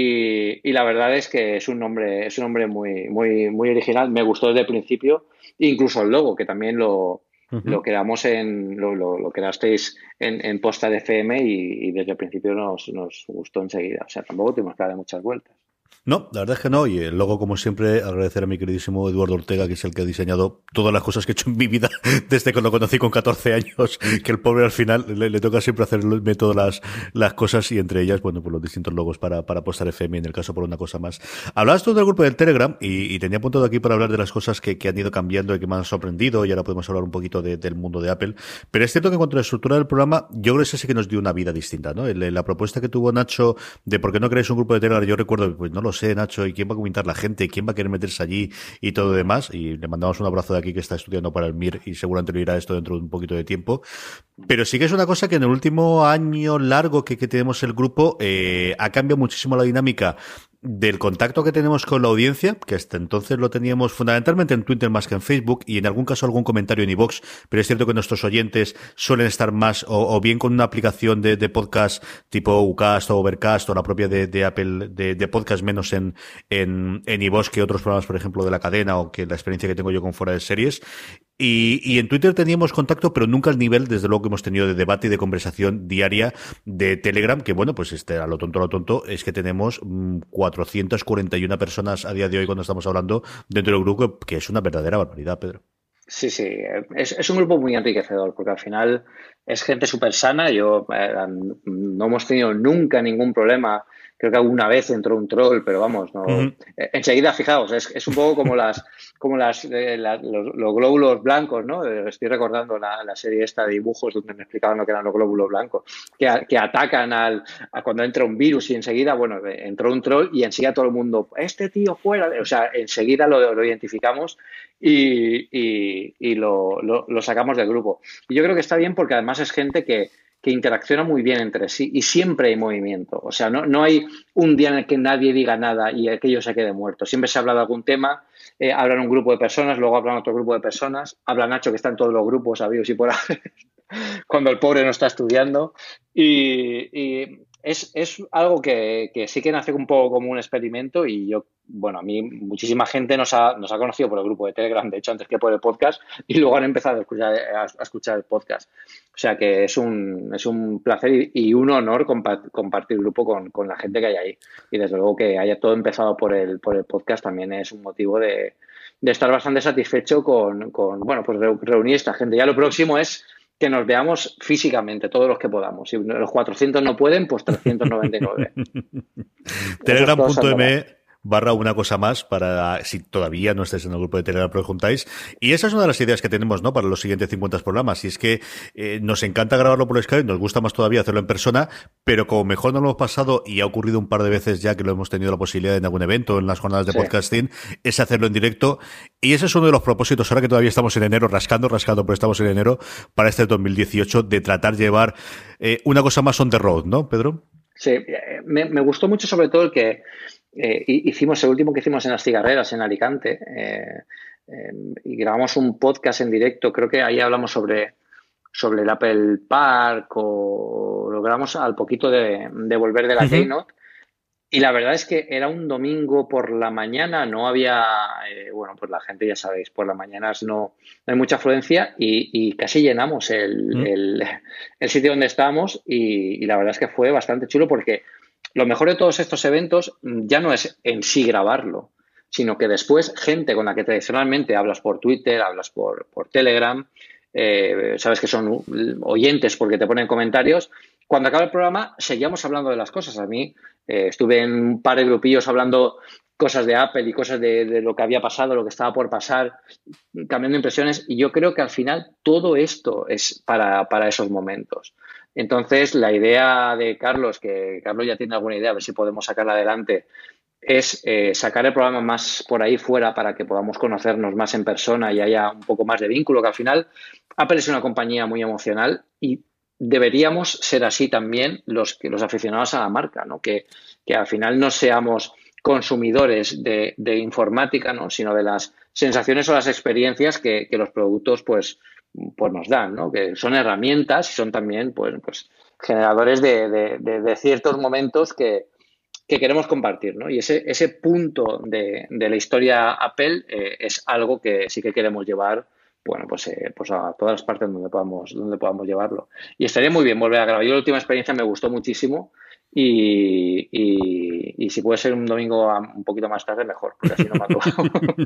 Y la verdad es que es un nombre muy, muy, muy original. Me gustó desde el principio, incluso el logo, que también lo Ujú. creamos lo creasteis en Posta de FM y desde el principio nos gustó enseguida. O sea, tampoco tuvimos que darle muchas vueltas. No, la verdad es que no. Y el logo, como siempre, agradecer a mi queridísimo Eduardo Ortega, que es el que ha diseñado todas las cosas que he hecho en mi vida desde que lo conocí con 14 años, que el pobre al final le toca siempre hacerme todas las cosas, y entre ellas, bueno, pues los distintos logos para Postar FM, en el caso por una cosa más. Hablabas tú del grupo del Telegram, y tenía apuntado aquí para hablar de las cosas que han ido cambiando y que me han sorprendido, y ahora podemos hablar un poquito del mundo de Apple. Pero es cierto que en cuanto a la estructura del programa, yo creo que ese sí que nos dio una vida distinta, ¿no? La propuesta que tuvo Nacho de por qué no creáis un grupo de Telegram, yo recuerdo, pues no lo sé, Nacho, y quién va a comentar la gente, quién va a querer meterse allí y todo lo demás. Y le mandamos un abrazo de aquí, que está estudiando para el MIR y seguramente lo irá esto dentro de un poquito de tiempo. Pero sí que es una cosa que en el último año largo que tenemos el grupo, ha cambiado muchísimo la dinámica del contacto que tenemos con la audiencia, que hasta entonces lo teníamos fundamentalmente en Twitter más que en Facebook, y en algún caso algún comentario en iVoox, pero es cierto que nuestros oyentes suelen estar más o bien con una aplicación de podcast tipo Ucast o Overcast o la propia de Apple de podcast, menos en iVoox que otros programas, por ejemplo, de la cadena, o que la experiencia que tengo yo con fuera de series. Y en Twitter teníamos contacto, pero nunca al nivel, desde luego, que hemos tenido de debate y de conversación diaria de Telegram, que bueno, pues a lo tonto, es que tenemos 441 personas a día de hoy cuando estamos hablando dentro del grupo, que es una verdadera barbaridad, Pedro. Sí, sí, es un grupo muy enriquecedor porque al final es gente súper sana. No hemos tenido nunca ningún problema. Creo que alguna vez entró un troll, pero vamos, no. Ujú. Enseguida, fijaos, es un poco como los glóbulos blancos, ¿no? Estoy recordando la serie esta de dibujos donde me explicaban lo que eran los glóbulos blancos, que atacan a cuando entra un virus y enseguida, bueno, entró un troll y enseguida todo el mundo, este tío fuera, o sea, enseguida lo identificamos y lo sacamos del grupo. Y yo creo que está bien porque además es gente que interacciona muy bien entre sí y siempre hay movimiento. O sea, no hay un día en el que nadie diga nada y aquello se quede muerto. Siempre se habla de algún tema, hablan un grupo de personas, luego hablan otro grupo de personas, habla Nacho, que está en todos los grupos sabidos y por ahí, cuando el pobre no está estudiando. Y es algo que sí que nace un poco como un experimento y bueno, a mí muchísima gente nos ha conocido por el grupo de Telegram, de hecho, antes que por el podcast, y luego han empezado a escuchar el podcast. O sea que es un placer y un honor compartir grupo con la gente que hay ahí. Y desde luego que haya todo empezado por el podcast también es un motivo de estar bastante satisfecho bueno, pues reunir esta gente. Ya lo próximo es que nos veamos físicamente, todos los que podamos. Si los 400 no pueden, pues 399. Esas cosas andarán. Telegram.me / una cosa más para si todavía no estáis en el grupo de Telegram, pero os juntáis. Y esa es una de las ideas que tenemos, ¿no? Para los siguientes 50 programas. Y es que nos encanta grabarlo por Skype, nos gusta más todavía hacerlo en persona, pero como mejor no lo hemos pasado y ha ocurrido un par de veces ya que lo hemos tenido la posibilidad en algún evento, en las jornadas de Sí. podcasting, es hacerlo en directo. Y ese es uno de los propósitos, ahora que todavía estamos en enero, rascando, pero estamos en enero, para este 2018, de tratar de llevar una cosa más on the road, ¿no, Pedro? Sí, me gustó mucho sobre todo el que hicimos, el último que hicimos en las cigarreras en Alicante, y grabamos un podcast en directo, creo que ahí hablamos sobre el Apple Park o lo grabamos al poquito de volver de la Keynote. Y la verdad es que era un domingo por la mañana, no había, bueno, pues la gente ya sabéis, por las mañanas no hay mucha afluencia y casi llenamos el sitio donde estábamos y la verdad es que fue bastante chulo porque lo mejor de todos estos eventos ya no es en sí grabarlo, sino que después gente con la que tradicionalmente hablas por Twitter, hablas por Telegram, sabes que son oyentes porque te ponen comentarios. Cuando acaba el programa, seguíamos hablando de las cosas. A mí estuve en un par de grupillos hablando cosas de Apple y cosas de lo que había pasado, lo que estaba por pasar, cambiando impresiones. Y yo creo que al final todo esto es para esos momentos. Entonces, la idea de Carlos, que Carlos ya tiene alguna idea, a ver si podemos sacarla adelante, es sacar el programa más por ahí fuera para que podamos conocernos más en persona y haya un poco más de vínculo, que al final Apple es una compañía muy emocional y deberíamos ser así también los aficionados a la marca, ¿no? Que al final no seamos consumidores de informática, ¿no? Sino de las sensaciones o las experiencias que los productos pues nos dan, ¿no? Que son herramientas y son también pues generadores de ciertos momentos que queremos compartir, ¿no? Y ese punto de la historia Apple es algo que sí que queremos llevar, bueno, pues a todas las partes donde podamos llevarlo. Y estaría muy bien volver a grabar. Yo la última experiencia me gustó muchísimo y si puede ser un domingo un poquito más tarde, mejor, porque así no me acabo.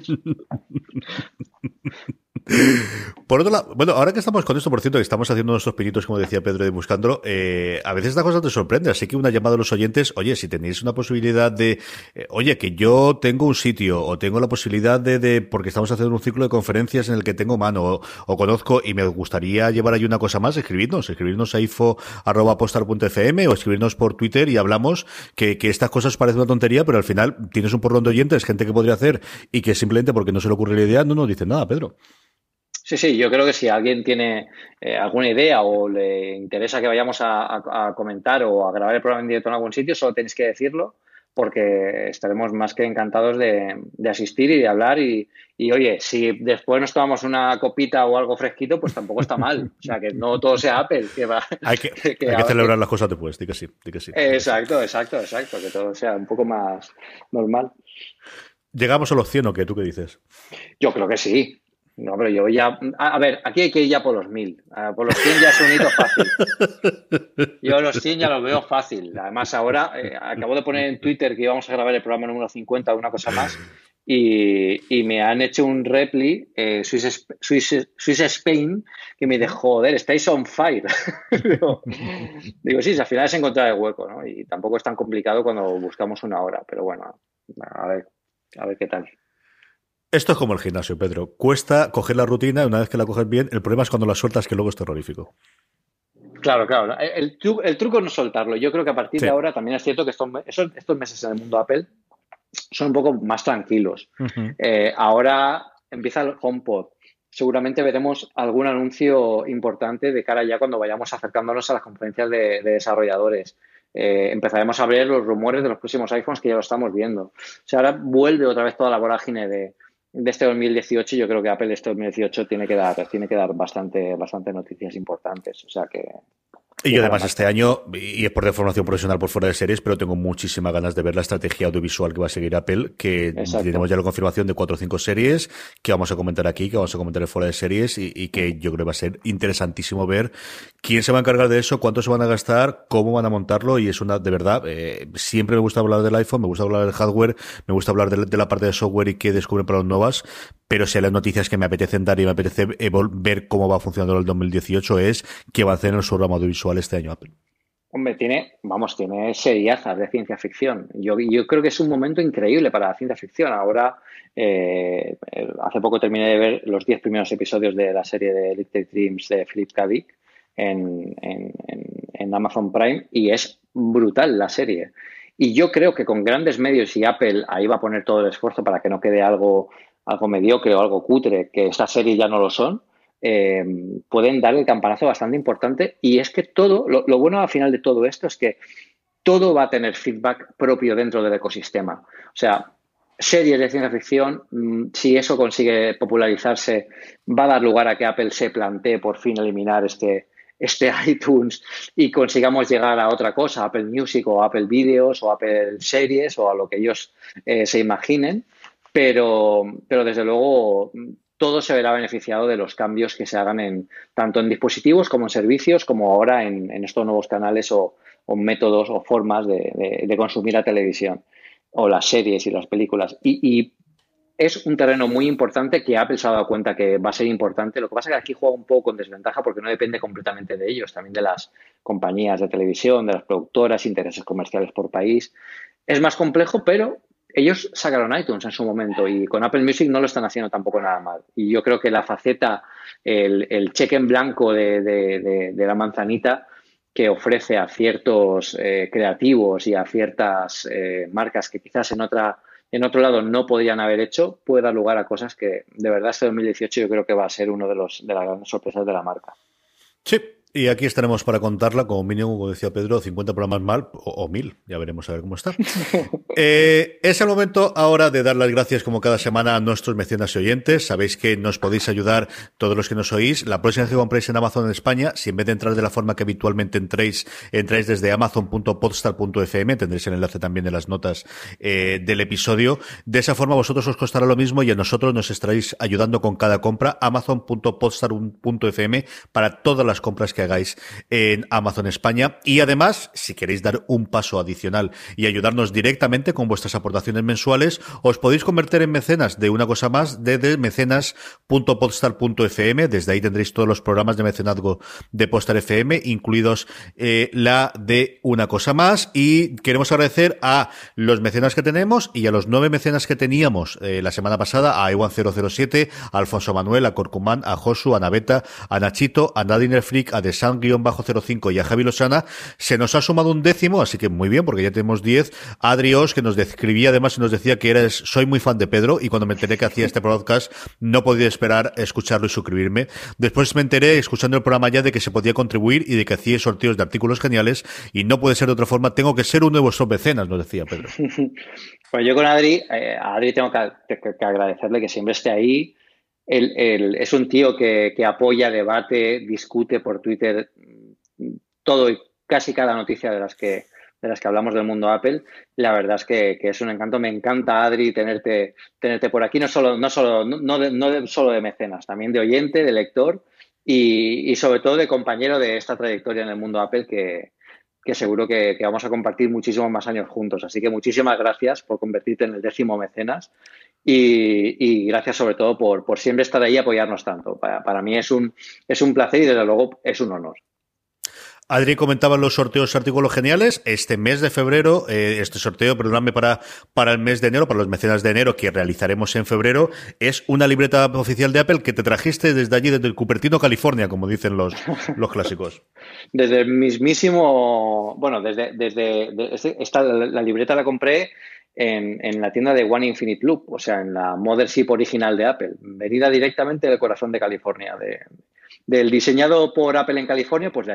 Por otro lado, bueno, ahora que estamos con esto, por cierto, que estamos haciendo nuestros pinitos, como decía Pedro, y buscándolo, a veces esta cosa te sorprende, así que una llamada a los oyentes, oye, si tenéis una posibilidad de, oye, que yo tengo un sitio, o tengo la posibilidad porque estamos haciendo un ciclo de conferencias en el que tengo mano, o conozco, y me gustaría llevar ahí una cosa más, escribirnos a info@postar.fm o escribirnos por Twitter y hablamos que estas cosas parecen una tontería, pero al final tienes un porrón de oyentes, gente que podría hacer, y que simplemente porque no se le ocurre la idea, no nos dicen nada, Pedro. Sí, yo creo que si alguien tiene alguna idea o le interesa que vayamos a comentar o a grabar el programa en directo en algún sitio, solo tenéis que decirlo porque estaremos más que encantados de asistir y de hablar y, oye, si después nos tomamos una copita o algo fresquito, pues tampoco está mal. O sea, que no todo sea Apple, que va... Hay que, hay que celebrar las cosas después, di que sí, di que sí. Exacto, que todo sea un poco más normal. ¿Llegamos a los 100 o qué? ¿Tú qué dices? Yo creo que sí. No, pero yo ya... A ver, aquí hay que ir ya por los 1000. Por los 100 ya es un hito fácil. Yo los 100 ya los veo fácil. Además, ahora acabo de poner en Twitter que íbamos a grabar el programa número 50 o una cosa más y me han hecho un repli, Swiss Spain, que me dice, joder, estáis on fire. digo, sí, al final es encontrar el hueco, ¿no? Y tampoco es tan complicado cuando buscamos una hora. Pero bueno, a ver qué tal. Esto es como el gimnasio, Pedro. Cuesta coger la rutina y una vez que la coges bien, el problema es cuando la sueltas, que luego es terrorífico. Claro. El truco es no soltarlo. Yo creo que a partir Sí. de ahora también es cierto que estos meses en el mundo Apple son un poco más tranquilos. Ahora empieza el HomePod. Seguramente veremos algún anuncio importante de cara ya cuando vayamos acercándonos a las conferencias de desarrolladores. Empezaremos a ver los rumores de los próximos iPhones que ya lo estamos viendo. O sea, ahora vuelve otra vez toda la vorágine de este 2018. Yo creo que Apple este 2018 tiene que dar bastante noticias importantes. O sea que Y Y yo ojalá además más. este año, y es por de formación profesional por fuera de series, pero tengo muchísimas ganas de ver la estrategia audiovisual que va a seguir Apple, que tenemos Exacto. ya la confirmación de 4 o 5 series que vamos a comentar aquí, que vamos a comentar fuera de series y que yo creo que va a ser interesantísimo ver quién se va a encargar de eso, cuánto se van a gastar, cómo van a montarlo y es una, de verdad, siempre me gusta hablar del iPhone, me gusta hablar del hardware, me gusta hablar de la parte de software y qué descubren para los novas, pero si hay las noticias que me apetecen dar y me apetece ver cómo va funcionando el 2018 es que va a hacer en su rama audiovisual este año Apple. Hombre, tiene seriazas de ciencia ficción. Yo creo que es un momento increíble para la ciencia ficción. Ahora, hace poco terminé de ver los 10 primeros episodios de la serie de Little Dreams de Philip K. Dick en Amazon Prime y es brutal la serie. Y yo creo que con grandes medios y Apple ahí va a poner todo el esfuerzo para que no quede algo mediocre o algo cutre, que estas series ya no lo son, eh, pueden dar el campanazo bastante importante y es que lo bueno al final de todo esto es que todo va a tener feedback propio dentro del ecosistema. O sea, series de ciencia ficción, si eso consigue popularizarse, va a dar lugar a que Apple se plantee por fin eliminar este iTunes y consigamos llegar a otra cosa, Apple Music o Apple Videos o Apple Series o a lo que ellos se imaginen, pero desde luego todo se verá beneficiado de los cambios que se hagan tanto en dispositivos como en servicios, como ahora en estos nuevos canales o métodos o formas de consumir la televisión o las series y las películas. Y es un terreno muy importante que Apple se ha dado cuenta que va a ser importante. Lo que pasa es que aquí juega un poco con desventaja porque no depende completamente de ellos, también de las compañías de televisión, de las productoras, intereses comerciales por país. Es más complejo, pero ellos sacaron iTunes en su momento y con Apple Music no lo están haciendo tampoco nada mal. Y yo creo que la faceta, el cheque en blanco de la manzanita que ofrece a ciertos creativos y a ciertas marcas que quizás en otro lado no podrían haber hecho, puede dar lugar a cosas que de verdad este 2018 yo creo que va a ser uno de las grandes sorpresas de la marca. Sí, y aquí estaremos para contarla, como mínimo, como decía Pedro, 50 programas mal o 1000, ya veremos a ver cómo está. Es el momento ahora de dar las gracias como cada semana a nuestros mecenas y oyentes. Sabéis que nos podéis ayudar todos los que nos oís. La próxima vez que compréis en Amazon en España, si en vez de entrar de la forma que habitualmente entráis desde amazon.podstar.fm, tendréis el enlace también en las notas del episodio. De esa forma vosotros os costará lo mismo y a nosotros nos estaréis ayudando con cada compra. Amazon.podstar.fm para todas las compras que hagáis en Amazon España. Y además, si queréis dar un paso adicional y ayudarnos directamente con vuestras aportaciones mensuales, os podéis convertir en mecenas de Una Cosa Más desde mecenas.podstar.fm. Desde ahí tendréis todos los programas de mecenazgo de Podstar FM, incluidos la de Una Cosa Más. Y queremos agradecer a los mecenas que tenemos y a los 9 mecenas que teníamos la semana pasada, a Iwan007, a Alfonso Manuel, a Corcumán, a Josu, a Naveta, a Nachito, a Nadiner Freak, a Desan-05 y a Javi Lozana. Se nos ha sumado un 10º, así que muy bien, porque ya tenemos 10. Adri Os, que nos escribía además y nos decía que soy muy fan de Pedro, y cuando me enteré que hacía este podcast no podía esperar a escucharlo y suscribirme. Después me enteré, escuchando el programa ya, de que se podía contribuir y de que hacía sorteos de artículos geniales, y no puede ser de otra forma, tengo que ser uno de vuestros mecenas, nos decía Pedro. Pues yo con Adri, a Adri tengo que agradecerle que siempre esté ahí. Es un tío que apoya, debate, discute por Twitter todo y casi cada noticia de las que hablamos del mundo Apple. La verdad es que es un encanto. Me encanta, Adri, tenerte por aquí, no solo de mecenas, también de oyente, de lector y sobre todo de compañero de esta trayectoria en el mundo Apple que seguro que vamos a compartir muchísimos más años juntos. Así que muchísimas gracias por convertirte en el 10º mecenas y gracias sobre todo por siempre estar ahí y apoyarnos tanto. Para mí es un placer y desde luego es un honor. Adri comentaba los sorteos artículos geniales. Este mes de febrero, este sorteo, perdóname, para el mes de enero, para los mecenas de enero, que realizaremos en febrero, es una libreta oficial de Apple que te trajiste desde allí, desde el Cupertino, California, como dicen los clásicos. Desde el mismísimo, bueno, la libreta la compré en la tienda de One Infinite Loop, o sea, en la Mothership original de Apple, venida directamente del corazón de California, del diseñado por Apple en California, pues de ahí.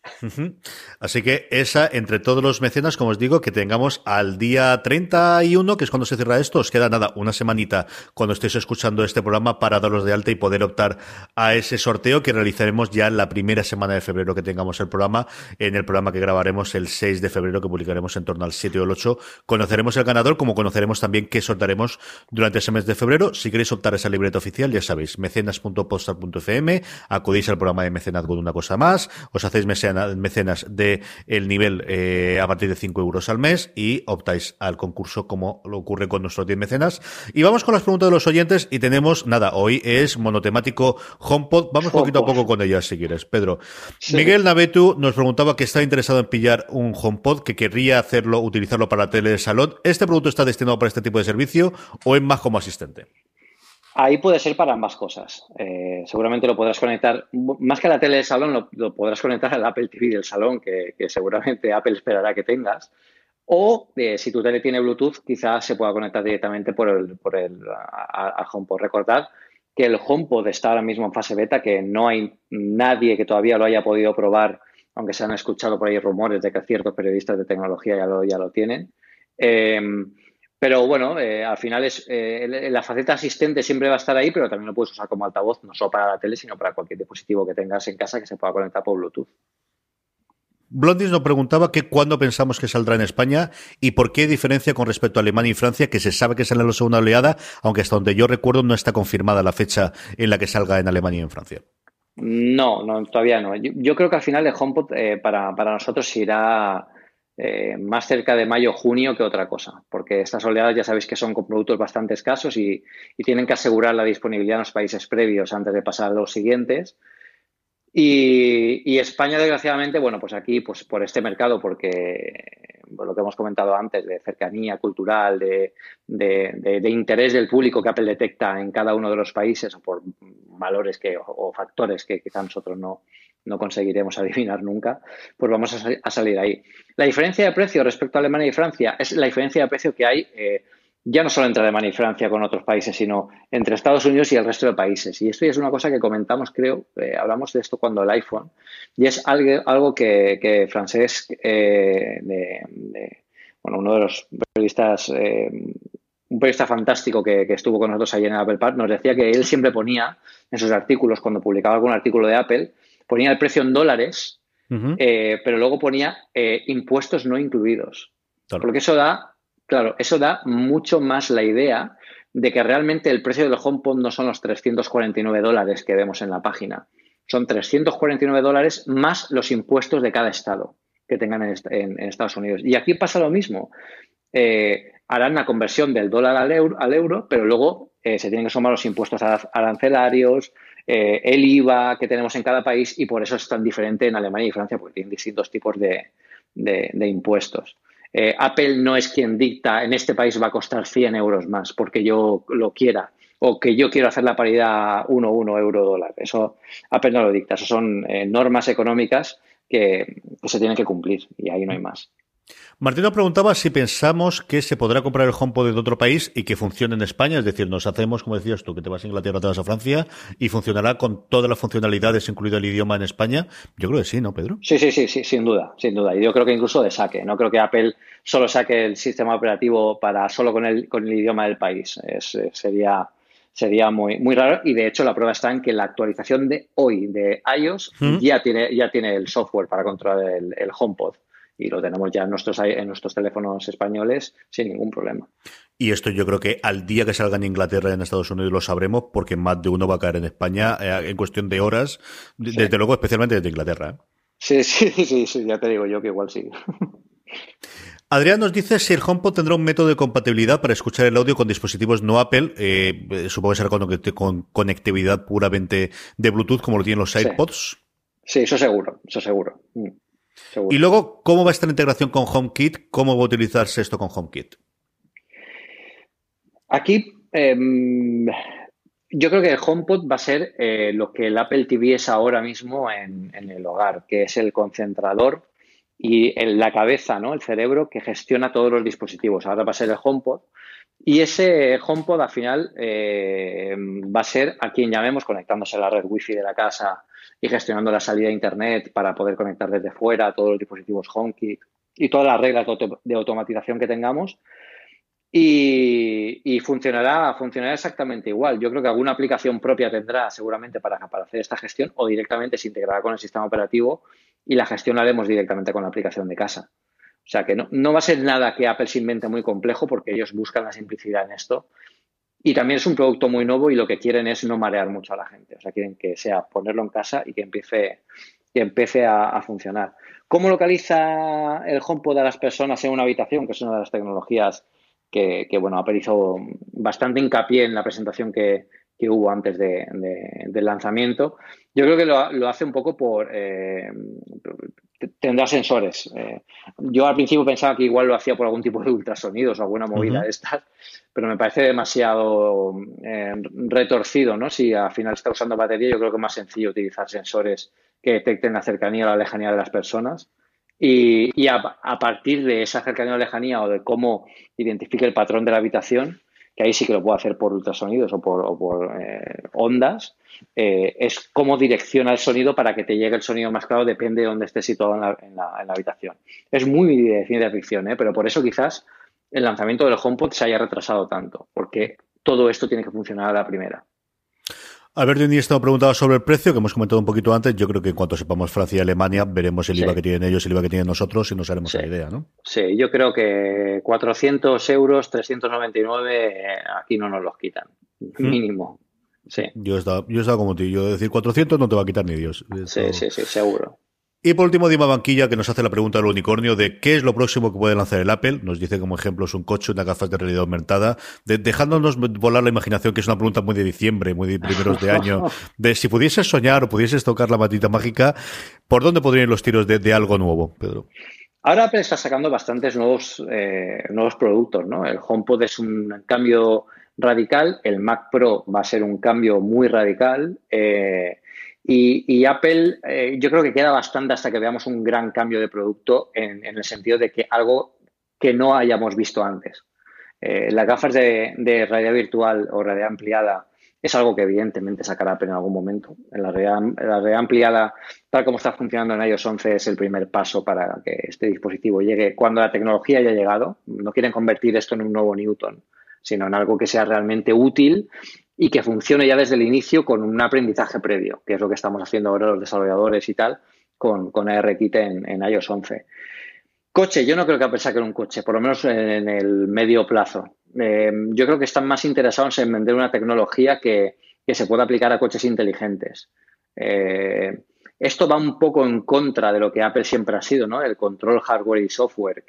Ujú. Así que esa, entre todos los mecenas, como os digo, que tengamos al día 31, que es cuando se cierra esto, os queda nada, una semanita cuando estéis escuchando este programa para daros de alta y poder optar a ese sorteo que realizaremos ya en la primera semana de febrero que tengamos el programa, en el programa que grabaremos el 6 de febrero, que publicaremos en torno al 7 o el 8. Conoceremos el ganador, como conoceremos también qué sortearemos durante ese mes de febrero. Si queréis optar a esa libreta oficial, ya sabéis, mecenas.podstar.fm, acudís al programa de mecenazgo de una cosa más, os hacéis mecenas de el nivel a partir de 5 euros al mes y optáis al concurso como lo ocurre con nuestros 10 mecenas. Y vamos con las preguntas de los oyentes y tenemos, nada, hoy es monotemático HomePod. Vamos poquito a HomePod. poco con ellas si quieres, Pedro. Sí. Miguel Navetu nos preguntaba que está interesado en pillar un HomePod, que querría hacerlo, utilizarlo para la tele de salón. ¿Este producto está destinado para este tipo de servicio o es más como asistente? Ahí puede ser para ambas cosas. Seguramente lo podrás conectar, más que a la tele del salón, lo podrás conectar al Apple TV del salón, que seguramente Apple esperará que tengas. O si tu tele tiene Bluetooth, quizás se pueda conectar directamente al HomePod. Recordad que el HomePod está ahora mismo en fase beta, que no hay nadie que todavía lo haya podido probar, aunque se han escuchado por ahí rumores de que ciertos periodistas de tecnología ya lo tienen. Eh, pero bueno, al final la faceta asistente siempre va a estar ahí, pero también lo puedes usar como altavoz, no solo para la tele, sino para cualquier dispositivo que tengas en casa que se pueda conectar por Bluetooth. Blondis nos preguntaba que cuándo pensamos que saldrá en España y por qué diferencia con respecto a Alemania y Francia, que se sabe que sale en la segunda oleada, aunque hasta donde yo recuerdo no está confirmada la fecha en la que salga en Alemania y en Francia. No, no, todavía no. Yo creo que al final el HomePod para nosotros irá más cerca de mayo o junio que otra cosa, porque estas oleadas ya sabéis que son con productos bastante escasos y tienen que asegurar la disponibilidad en los países previos antes de pasar a los siguientes. Y España, desgraciadamente, bueno, pues aquí, pues por este mercado, porque por lo que hemos comentado antes, de cercanía cultural, de interés del público que Apple detecta en cada uno de los países, o por valores o factores que quizá nosotros no conseguiremos adivinar nunca, pues vamos a salir ahí. La diferencia de precio respecto a Alemania y Francia es la diferencia de precio que hay ya no solo entre Alemania y Francia con otros países, sino entre Estados Unidos y el resto de países. Y esto ya es una cosa que comentamos, creo, hablamos de esto cuando el iPhone, y es algo que Francesc, bueno, uno de los periodistas, un periodista fantástico que estuvo con nosotros allí en Apple Park, nos decía que él siempre ponía en sus artículos, cuando publicaba algún artículo de Apple, ponía el precio en dólares, Ujú. pero luego ponía impuestos no incluidos. Claro. Porque claro, eso da mucho más la idea de que realmente el precio del HomePod no son los $349 que vemos en la página. Son $349 más los impuestos de cada estado que tengan en Estados Unidos. Y aquí pasa lo mismo. Harán la conversión del dólar al euro, pero luego se tienen que sumar los impuestos arancelarios, el IVA que tenemos en cada país, y por eso es tan diferente en Alemania y Francia, porque tienen distintos tipos de impuestos. Apple no es quien dicta, en este país va a costar 100 euros más porque yo lo quiera, o que yo quiero hacer la paridad 1 euro dólar. Eso Apple no lo dicta, eso son normas económicas que se tienen que cumplir, y ahí no hay más. Martino preguntaba si pensamos que se podrá comprar el HomePod de otro país y que funcione en España, es decir, nos hacemos, como decías tú, que te vas a Inglaterra, te vas a Francia y funcionará con todas las funcionalidades, incluido el idioma en España. Yo creo que sí, ¿no, Pedro? Sí, sí, sí, sí, sin duda, sin duda. Y yo creo que incluso de saque. No creo que Apple solo saque el sistema operativo para solo con el idioma del país. Sería muy raro. Y de hecho la prueba está en que la actualización de hoy de iOS ¿Mm? ya tiene el software para controlar el HomePod. Y lo tenemos ya en nuestros teléfonos españoles sin ningún problema. Y esto yo creo que al día que salga en Inglaterra y en Estados Unidos lo sabremos, porque más de uno va a caer en España en cuestión de horas, Sí, desde luego, especialmente desde Inglaterra. ¿Eh? sí, sí, sí, sí, ya te digo yo que igual sí. Adrián nos dice si el HomePod tendrá un método de compatibilidad para escuchar el audio con dispositivos no Apple. Supongo que será con conectividad puramente de Bluetooth, como lo tienen los Sí, AirPods. sí, eso seguro, eso seguro. Y Seguro. luego, ¿cómo va a estar la integración con HomeKit? ¿Cómo va a utilizarse esto con HomeKit? Aquí yo creo que el HomePod va a ser lo que el Apple TV es ahora mismo en el hogar, que es el concentrador y la cabeza, ¿no? El cerebro que gestiona todos los dispositivos. Ahora va a ser el HomePod, Y ese HomePod al final va a ser a quien llamemos conectándose a la red Wi-Fi de la casa y gestionando la salida a Internet para poder conectar desde fuera todos los dispositivos HomeKit y todas las reglas de automatización que tengamos. Y funcionará exactamente igual. Yo creo que alguna aplicación propia tendrá seguramente para hacer esta gestión o directamente se integrará con el sistema operativo y la gestión la haremos directamente con la aplicación de casa. O sea que no va a ser nada que Apple se invente muy complejo porque ellos buscan la simplicidad en esto. Y también es un producto muy nuevo y lo que quieren es no marear mucho a la gente. O sea, quieren que sea ponerlo en casa y que empiece a funcionar. ¿Cómo localiza el HomePod a las personas en una habitación? Que es una de las tecnologías que bueno, Apple hizo bastante hincapié en la presentación que hubo antes del lanzamiento. Yo creo que lo hace un poco tendrá sensores. Yo al principio pensaba que igual lo hacía por algún tipo de ultrasonidos o alguna movida de estas, pero me parece demasiado retorcido, ¿no? Si al final está usando batería, yo creo que es más sencillo utilizar sensores que detecten la cercanía o la lejanía de las personas. Y a partir de esa cercanía o lejanía o de cómo identifique el patrón de la habitación, que ahí sí que lo puedo hacer por ultrasonidos o por ondas, es cómo direcciona el sonido para que te llegue el sonido más claro, depende de dónde esté situado en la habitación. Es muy de ciencia ficción, pero por eso quizás el lanzamiento del HomePod se haya retrasado tanto, porque todo esto tiene que funcionar a la primera. Alberto Iniesta preguntaba sobre el precio, que hemos comentado un poquito antes. Yo creo que en cuanto sepamos Francia y Alemania, veremos el IVA que tienen ellos y el IVA que tienen nosotros y nos haremos la idea, ¿no? Sí, yo creo que 400 euros, 399, aquí no nos los quitan. Mínimo. Sí. Yo he estado como tú. Yo decir 400 no te va a quitar ni Dios. Sí, seguro. Y por último, Dima Banquilla, que nos hace la pregunta del unicornio de qué es lo próximo que puede lanzar el Apple. Nos dice como ejemplo es un coche, unas gafas de realidad aumentada, dejándonos volar la imaginación, que es una pregunta muy de diciembre, muy de primeros de año, de si pudieses soñar o pudieses tocar la matita mágica, ¿por dónde podrían ir los tiros de algo nuevo, Pedro? Ahora Apple está sacando bastantes nuevos productos, ¿no? El HomePod es un cambio radical, el Mac Pro va a ser un cambio muy radical, y Apple, yo creo que queda bastante hasta que veamos un gran cambio de producto en el sentido de que algo que no hayamos visto antes. Las gafas de realidad virtual o realidad ampliada es algo que evidentemente sacará Apple en algún momento. La realidad ampliada, tal como está funcionando en iOS 11, es el primer paso para que este dispositivo llegue cuando la tecnología haya llegado. No quieren convertir esto en un nuevo Newton, sino en algo que sea realmente útil y que funcione ya desde el inicio con un aprendizaje previo, que es lo que estamos haciendo ahora los desarrolladores y tal con ARKit en iOS 11. Coche, yo no creo que Apple saque un coche, por lo menos en el medio plazo. Yo creo que están más interesados en vender una tecnología que se pueda aplicar a coches inteligentes. Esto va un poco en contra de lo que Apple siempre ha sido, ¿no? El control hardware y software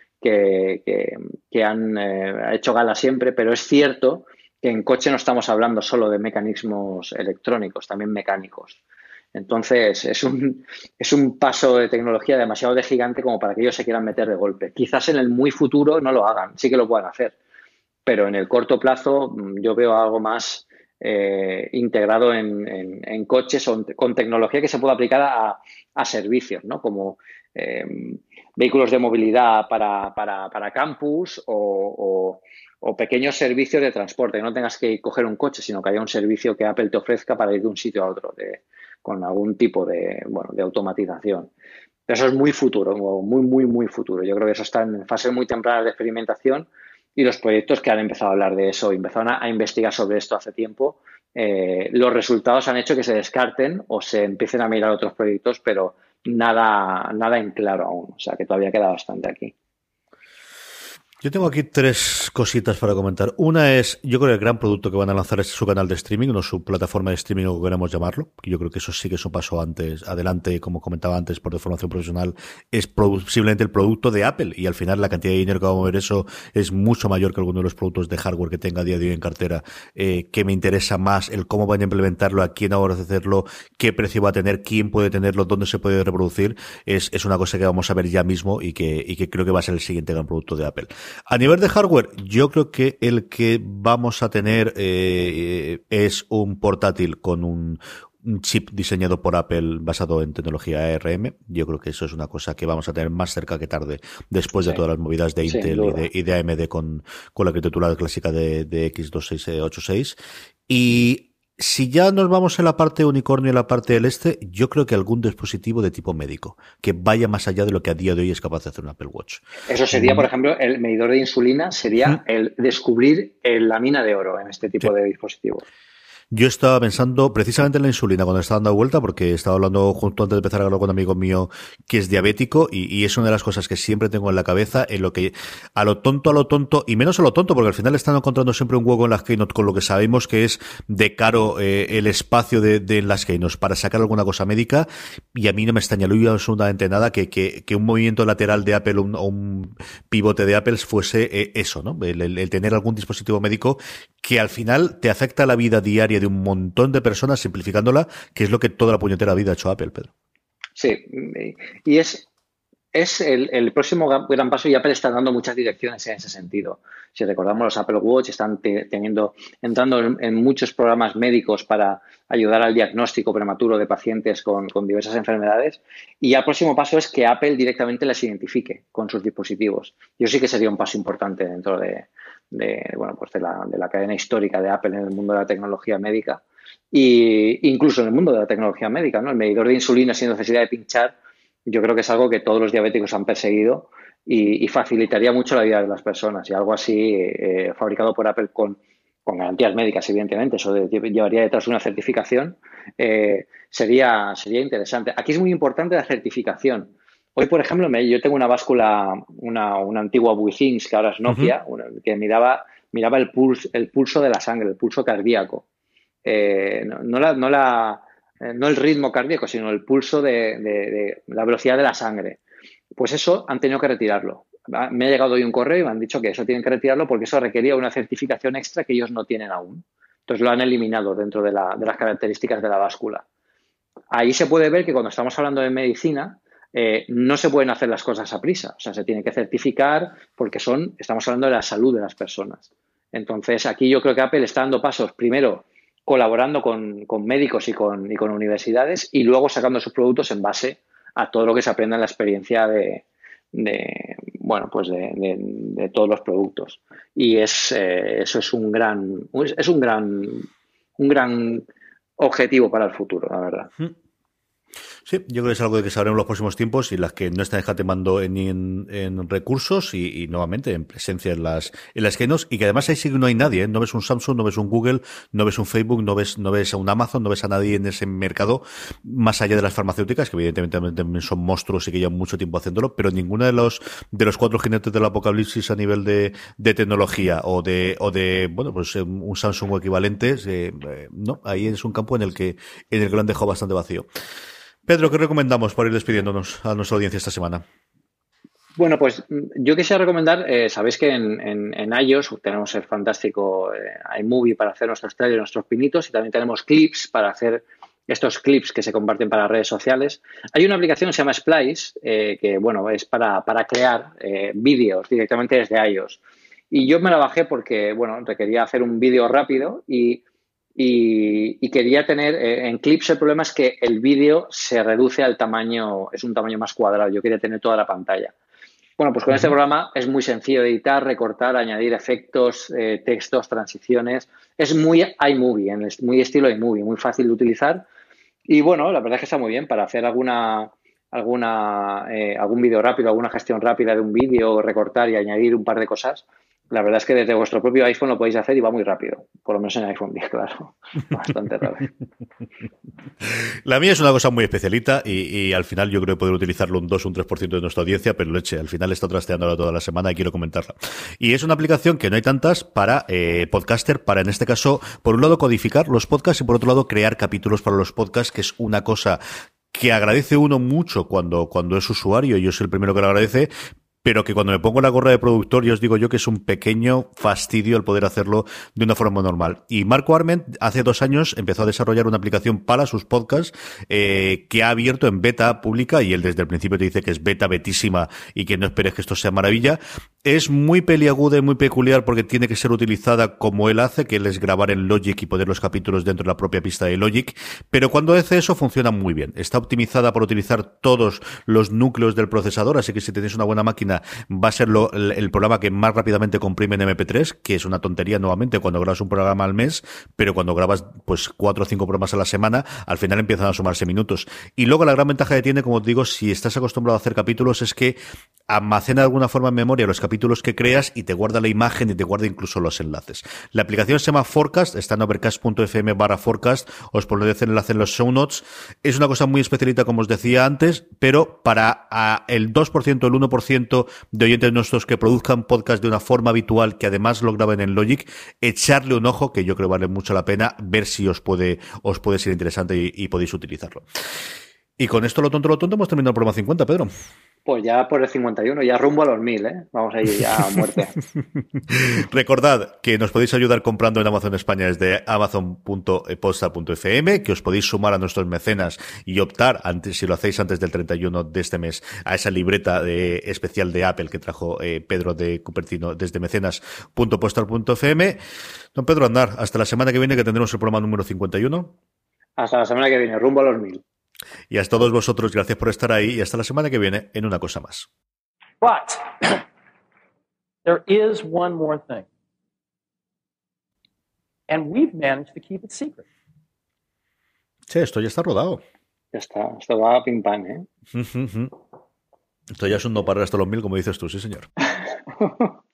que han hecho gala siempre, pero es cierto que en coche no estamos hablando solo de mecanismos electrónicos, también mecánicos. Entonces, es un paso de tecnología demasiado de gigante como para que ellos se quieran meter de golpe. Quizás en el muy futuro no lo hagan, sí que lo puedan hacer, pero en el corto plazo yo veo algo más integrado en coches o con tecnología que se pueda aplicar a servicios, ¿no? Como vehículos de movilidad para campus o pequeños servicios de transporte. Que no tengas que coger un coche, sino que haya un servicio que Apple te ofrezca para ir de un sitio a otro con algún tipo de automatización. Pero eso es muy futuro, muy futuro. Yo creo que eso está en fases muy tempranas de experimentación y los proyectos que han empezado a hablar de eso, empezaron a investigar sobre esto hace tiempo, los resultados han hecho que se descarten o se empiecen a mirar otros proyectos, pero nada en claro aún. O sea que todavía queda bastante aquí. Yo tengo aquí tres cositas para comentar. Una es, yo creo que el gran producto que van a lanzar es su canal de streaming, no su plataforma de streaming, o como queramos llamarlo. Yo creo que eso sí que es un paso adelante, como comentaba antes, por deformación profesional, es posiblemente el producto de Apple, y al final la cantidad de dinero que va a mover eso es mucho mayor que alguno de los productos de hardware que tenga a día de hoy en cartera, que me interesa más el cómo van a implementarlo, a quién ahora hacerlo, qué precio va a tener, quién puede tenerlo, dónde se puede reproducir. Es una cosa que vamos a ver ya mismo y que creo que va a ser el siguiente gran producto de Apple. A nivel de hardware, yo creo que el que vamos a tener es un portátil con un chip diseñado por Apple basado en tecnología ARM. Yo creo que eso es una cosa que vamos a tener más cerca que tarde, después de todas las movidas de Intel y de AMD con la arquitectura clásica de x86. Y si ya nos vamos en la parte unicornio y en la parte del yo creo que algún dispositivo de tipo médico que vaya más allá de lo que a día de hoy es capaz de hacer un Apple Watch. Eso sería, por ejemplo, el medidor de insulina, sería el descubrir la mina de oro en este tipo de dispositivos. Yo estaba pensando precisamente en la insulina cuando estaba dando vuelta, porque estaba hablando justo antes de empezar a hablar con un amigo mío que es diabético y es una de las cosas que siempre tengo en la cabeza, en lo que a lo tonto, y menos a lo tonto, porque al final están encontrando siempre un hueco en las keynote con lo que sabemos que es de caro el espacio de las keynotes para sacar alguna cosa médica, y a mí no me extrañaría absolutamente nada que un movimiento lateral de Apple o un pivote de Apple fuese eso, ¿no? El tener algún dispositivo médico que al final te afecta a la vida diaria de un montón de personas, simplificándola, que es lo que toda la puñetera vida ha hecho Apple, Pedro. Sí, y es el próximo gran paso, y Apple está dando muchas direcciones en ese sentido. Si recordamos, los Apple Watch están entrando en muchos programas médicos para ayudar al diagnóstico prematuro de pacientes con diversas enfermedades, y ya el próximo paso es que Apple directamente las identifique con sus dispositivos. Yo sí que sería un paso importante dentro de la cadena histórica de Apple en el mundo de la tecnología médica, e incluso en el mundo de la tecnología médica, ¿no? El medidor de insulina sin necesidad de pinchar, yo creo que es algo que todos los diabéticos han perseguido y facilitaría mucho la vida de las personas, y algo así fabricado por Apple con garantías médicas, evidentemente, eso llevaría detrás una certificación, sería interesante. Aquí es muy importante la certificación. Hoy, por ejemplo, yo tengo una báscula, una antigua Withings, que ahora es Nokia, que miraba el pulso de la sangre, el pulso cardíaco. No el ritmo cardíaco, sino el pulso de la velocidad de la sangre. Pues eso han tenido que retirarlo. Me ha llegado hoy un correo y me han dicho que eso tienen que retirarlo porque eso requería una certificación extra que ellos no tienen aún. Entonces lo han eliminado dentro de las características de la báscula. Ahí se puede ver que cuando estamos hablando de medicina, no se pueden hacer las cosas a prisa. O sea, se tiene que certificar porque estamos hablando de la salud de las personas. Entonces, aquí yo creo que Apple está dando pasos, primero, colaborando con médicos y con universidades, y luego sacando sus productos en base a todo lo que se aprende en la experiencia de todos los productos. Y eso es un gran objetivo para el futuro, la verdad. Sí, yo creo que es algo de que sabremos en los próximos tiempos, y las que no están escatimando en recursos y nuevamente en presencia en las keynotes, y que además ahí sí que no hay nadie, ¿eh? No ves un Samsung, no ves un Google, no ves un Facebook, no ves a un Amazon, no ves a nadie en ese mercado, más allá de las farmacéuticas, que evidentemente también son monstruos y que llevan mucho tiempo haciéndolo, pero ninguno de los cuatro jinetes del apocalipsis a nivel de tecnología o de un Samsung o equivalentes, no, ahí es un campo en el que lo han dejado bastante vacío. Pedro, ¿qué recomendamos para ir despidiéndonos a nuestra audiencia esta semana? Bueno, pues yo quisiera recomendar, sabéis que en iOS tenemos el fantástico iMovie para hacer nuestros trailers, nuestros pinitos, y también tenemos Clips para hacer estos clips que se comparten para redes sociales. Hay una aplicación que se llama Splice, que es para crear vídeos directamente desde iOS. Y yo me la bajé porque, requería hacer un vídeo rápido y quería tener, en Clips el problema es que el vídeo se reduce al tamaño, es un tamaño más cuadrado, yo quería tener toda la pantalla. Bueno, pues con este programa es muy sencillo de editar, recortar, añadir efectos, textos, transiciones. Es muy iMovie, muy estilo iMovie, muy fácil de utilizar. Y la verdad es que está muy bien para hacer algún vídeo rápido, alguna gestión rápida de un vídeo, recortar y añadir un par de cosas. La verdad es que desde vuestro propio iPhone lo podéis hacer y va muy rápido. Por lo menos en iPhone 10, claro. Bastante rápido. La mía es una cosa muy especialita y al final yo creo que poder utilizarlo un 2 o un 3% de nuestra audiencia, pero leche, al final está trasteándola toda la semana y quiero comentarla. Y es una aplicación que no hay tantas para podcaster, para en este caso, por un lado codificar los podcasts y por otro lado crear capítulos para los podcasts, que es una cosa que agradece uno mucho cuando es usuario, y yo soy el primero que lo agradece, pero que cuando me pongo la gorra de productor, yo os digo yo que es un pequeño fastidio el poder hacerlo de una forma normal. Y Marco Arment hace 2 años empezó a desarrollar una aplicación para sus podcasts que ha abierto en beta pública, y él desde el principio te dice que es betísima y que no esperes que esto sea maravilla. Es muy peliaguda y muy peculiar porque tiene que ser utilizada como él hace, que él es grabar en Logic y poner los capítulos dentro de la propia pista de Logic, pero cuando hace eso funciona muy bien. Está optimizada para utilizar todos los núcleos del procesador, así que si tenéis una buena máquina va a ser el programa que más rápidamente comprime en MP3, que es una tontería nuevamente cuando grabas un programa al mes, pero cuando grabas pues 4 o 5 programas a la semana, al final empiezan a sumarse minutos. Y luego la gran ventaja que tiene, como os digo, si estás acostumbrado a hacer capítulos, es que almacena de alguna forma en memoria los capítulos que creas y te guarda la imagen y te guarda incluso los enlaces. La aplicación se llama Forecast, está en overcast.fm/forecast, os pondré el enlace en los show notes. Es una cosa muy especialita, como os decía antes, pero para el 2%, el 1% de oyentes nuestros que produzcan podcast de una forma habitual, que además lo graben en Logic, echarle un ojo, que yo creo vale mucho la pena, ver si os puede ser interesante y podéis utilizarlo. Y con esto, lo tonto, hemos terminado el programa 50, Pedro. Pues ya por el 51, ya rumbo a los 1000, ¿eh? Vamos a ir ya a muerte. Recordad que nos podéis ayudar comprando en Amazon España desde amazon.posta.fm, que os podéis sumar a nuestros mecenas y optar, si lo hacéis antes del 31 de este mes, a esa libreta especial de Apple que trajo Pedro de Cupertino desde mecenas.posta.fm. Don Pedro Aznar, hasta la semana que viene, que tendremos el programa número 51. Hasta la semana que viene, rumbo a los 1000. Y a todos vosotros, gracias por estar ahí y hasta la semana que viene en Una Cosa Más. But there is one more thing. And we've managed to keep it secret. Sí, esto ya está rodado. Ya está, esto va a pim pam, ¿eh? Esto ya es un no parar hasta los 1000, como dices tú, sí señor.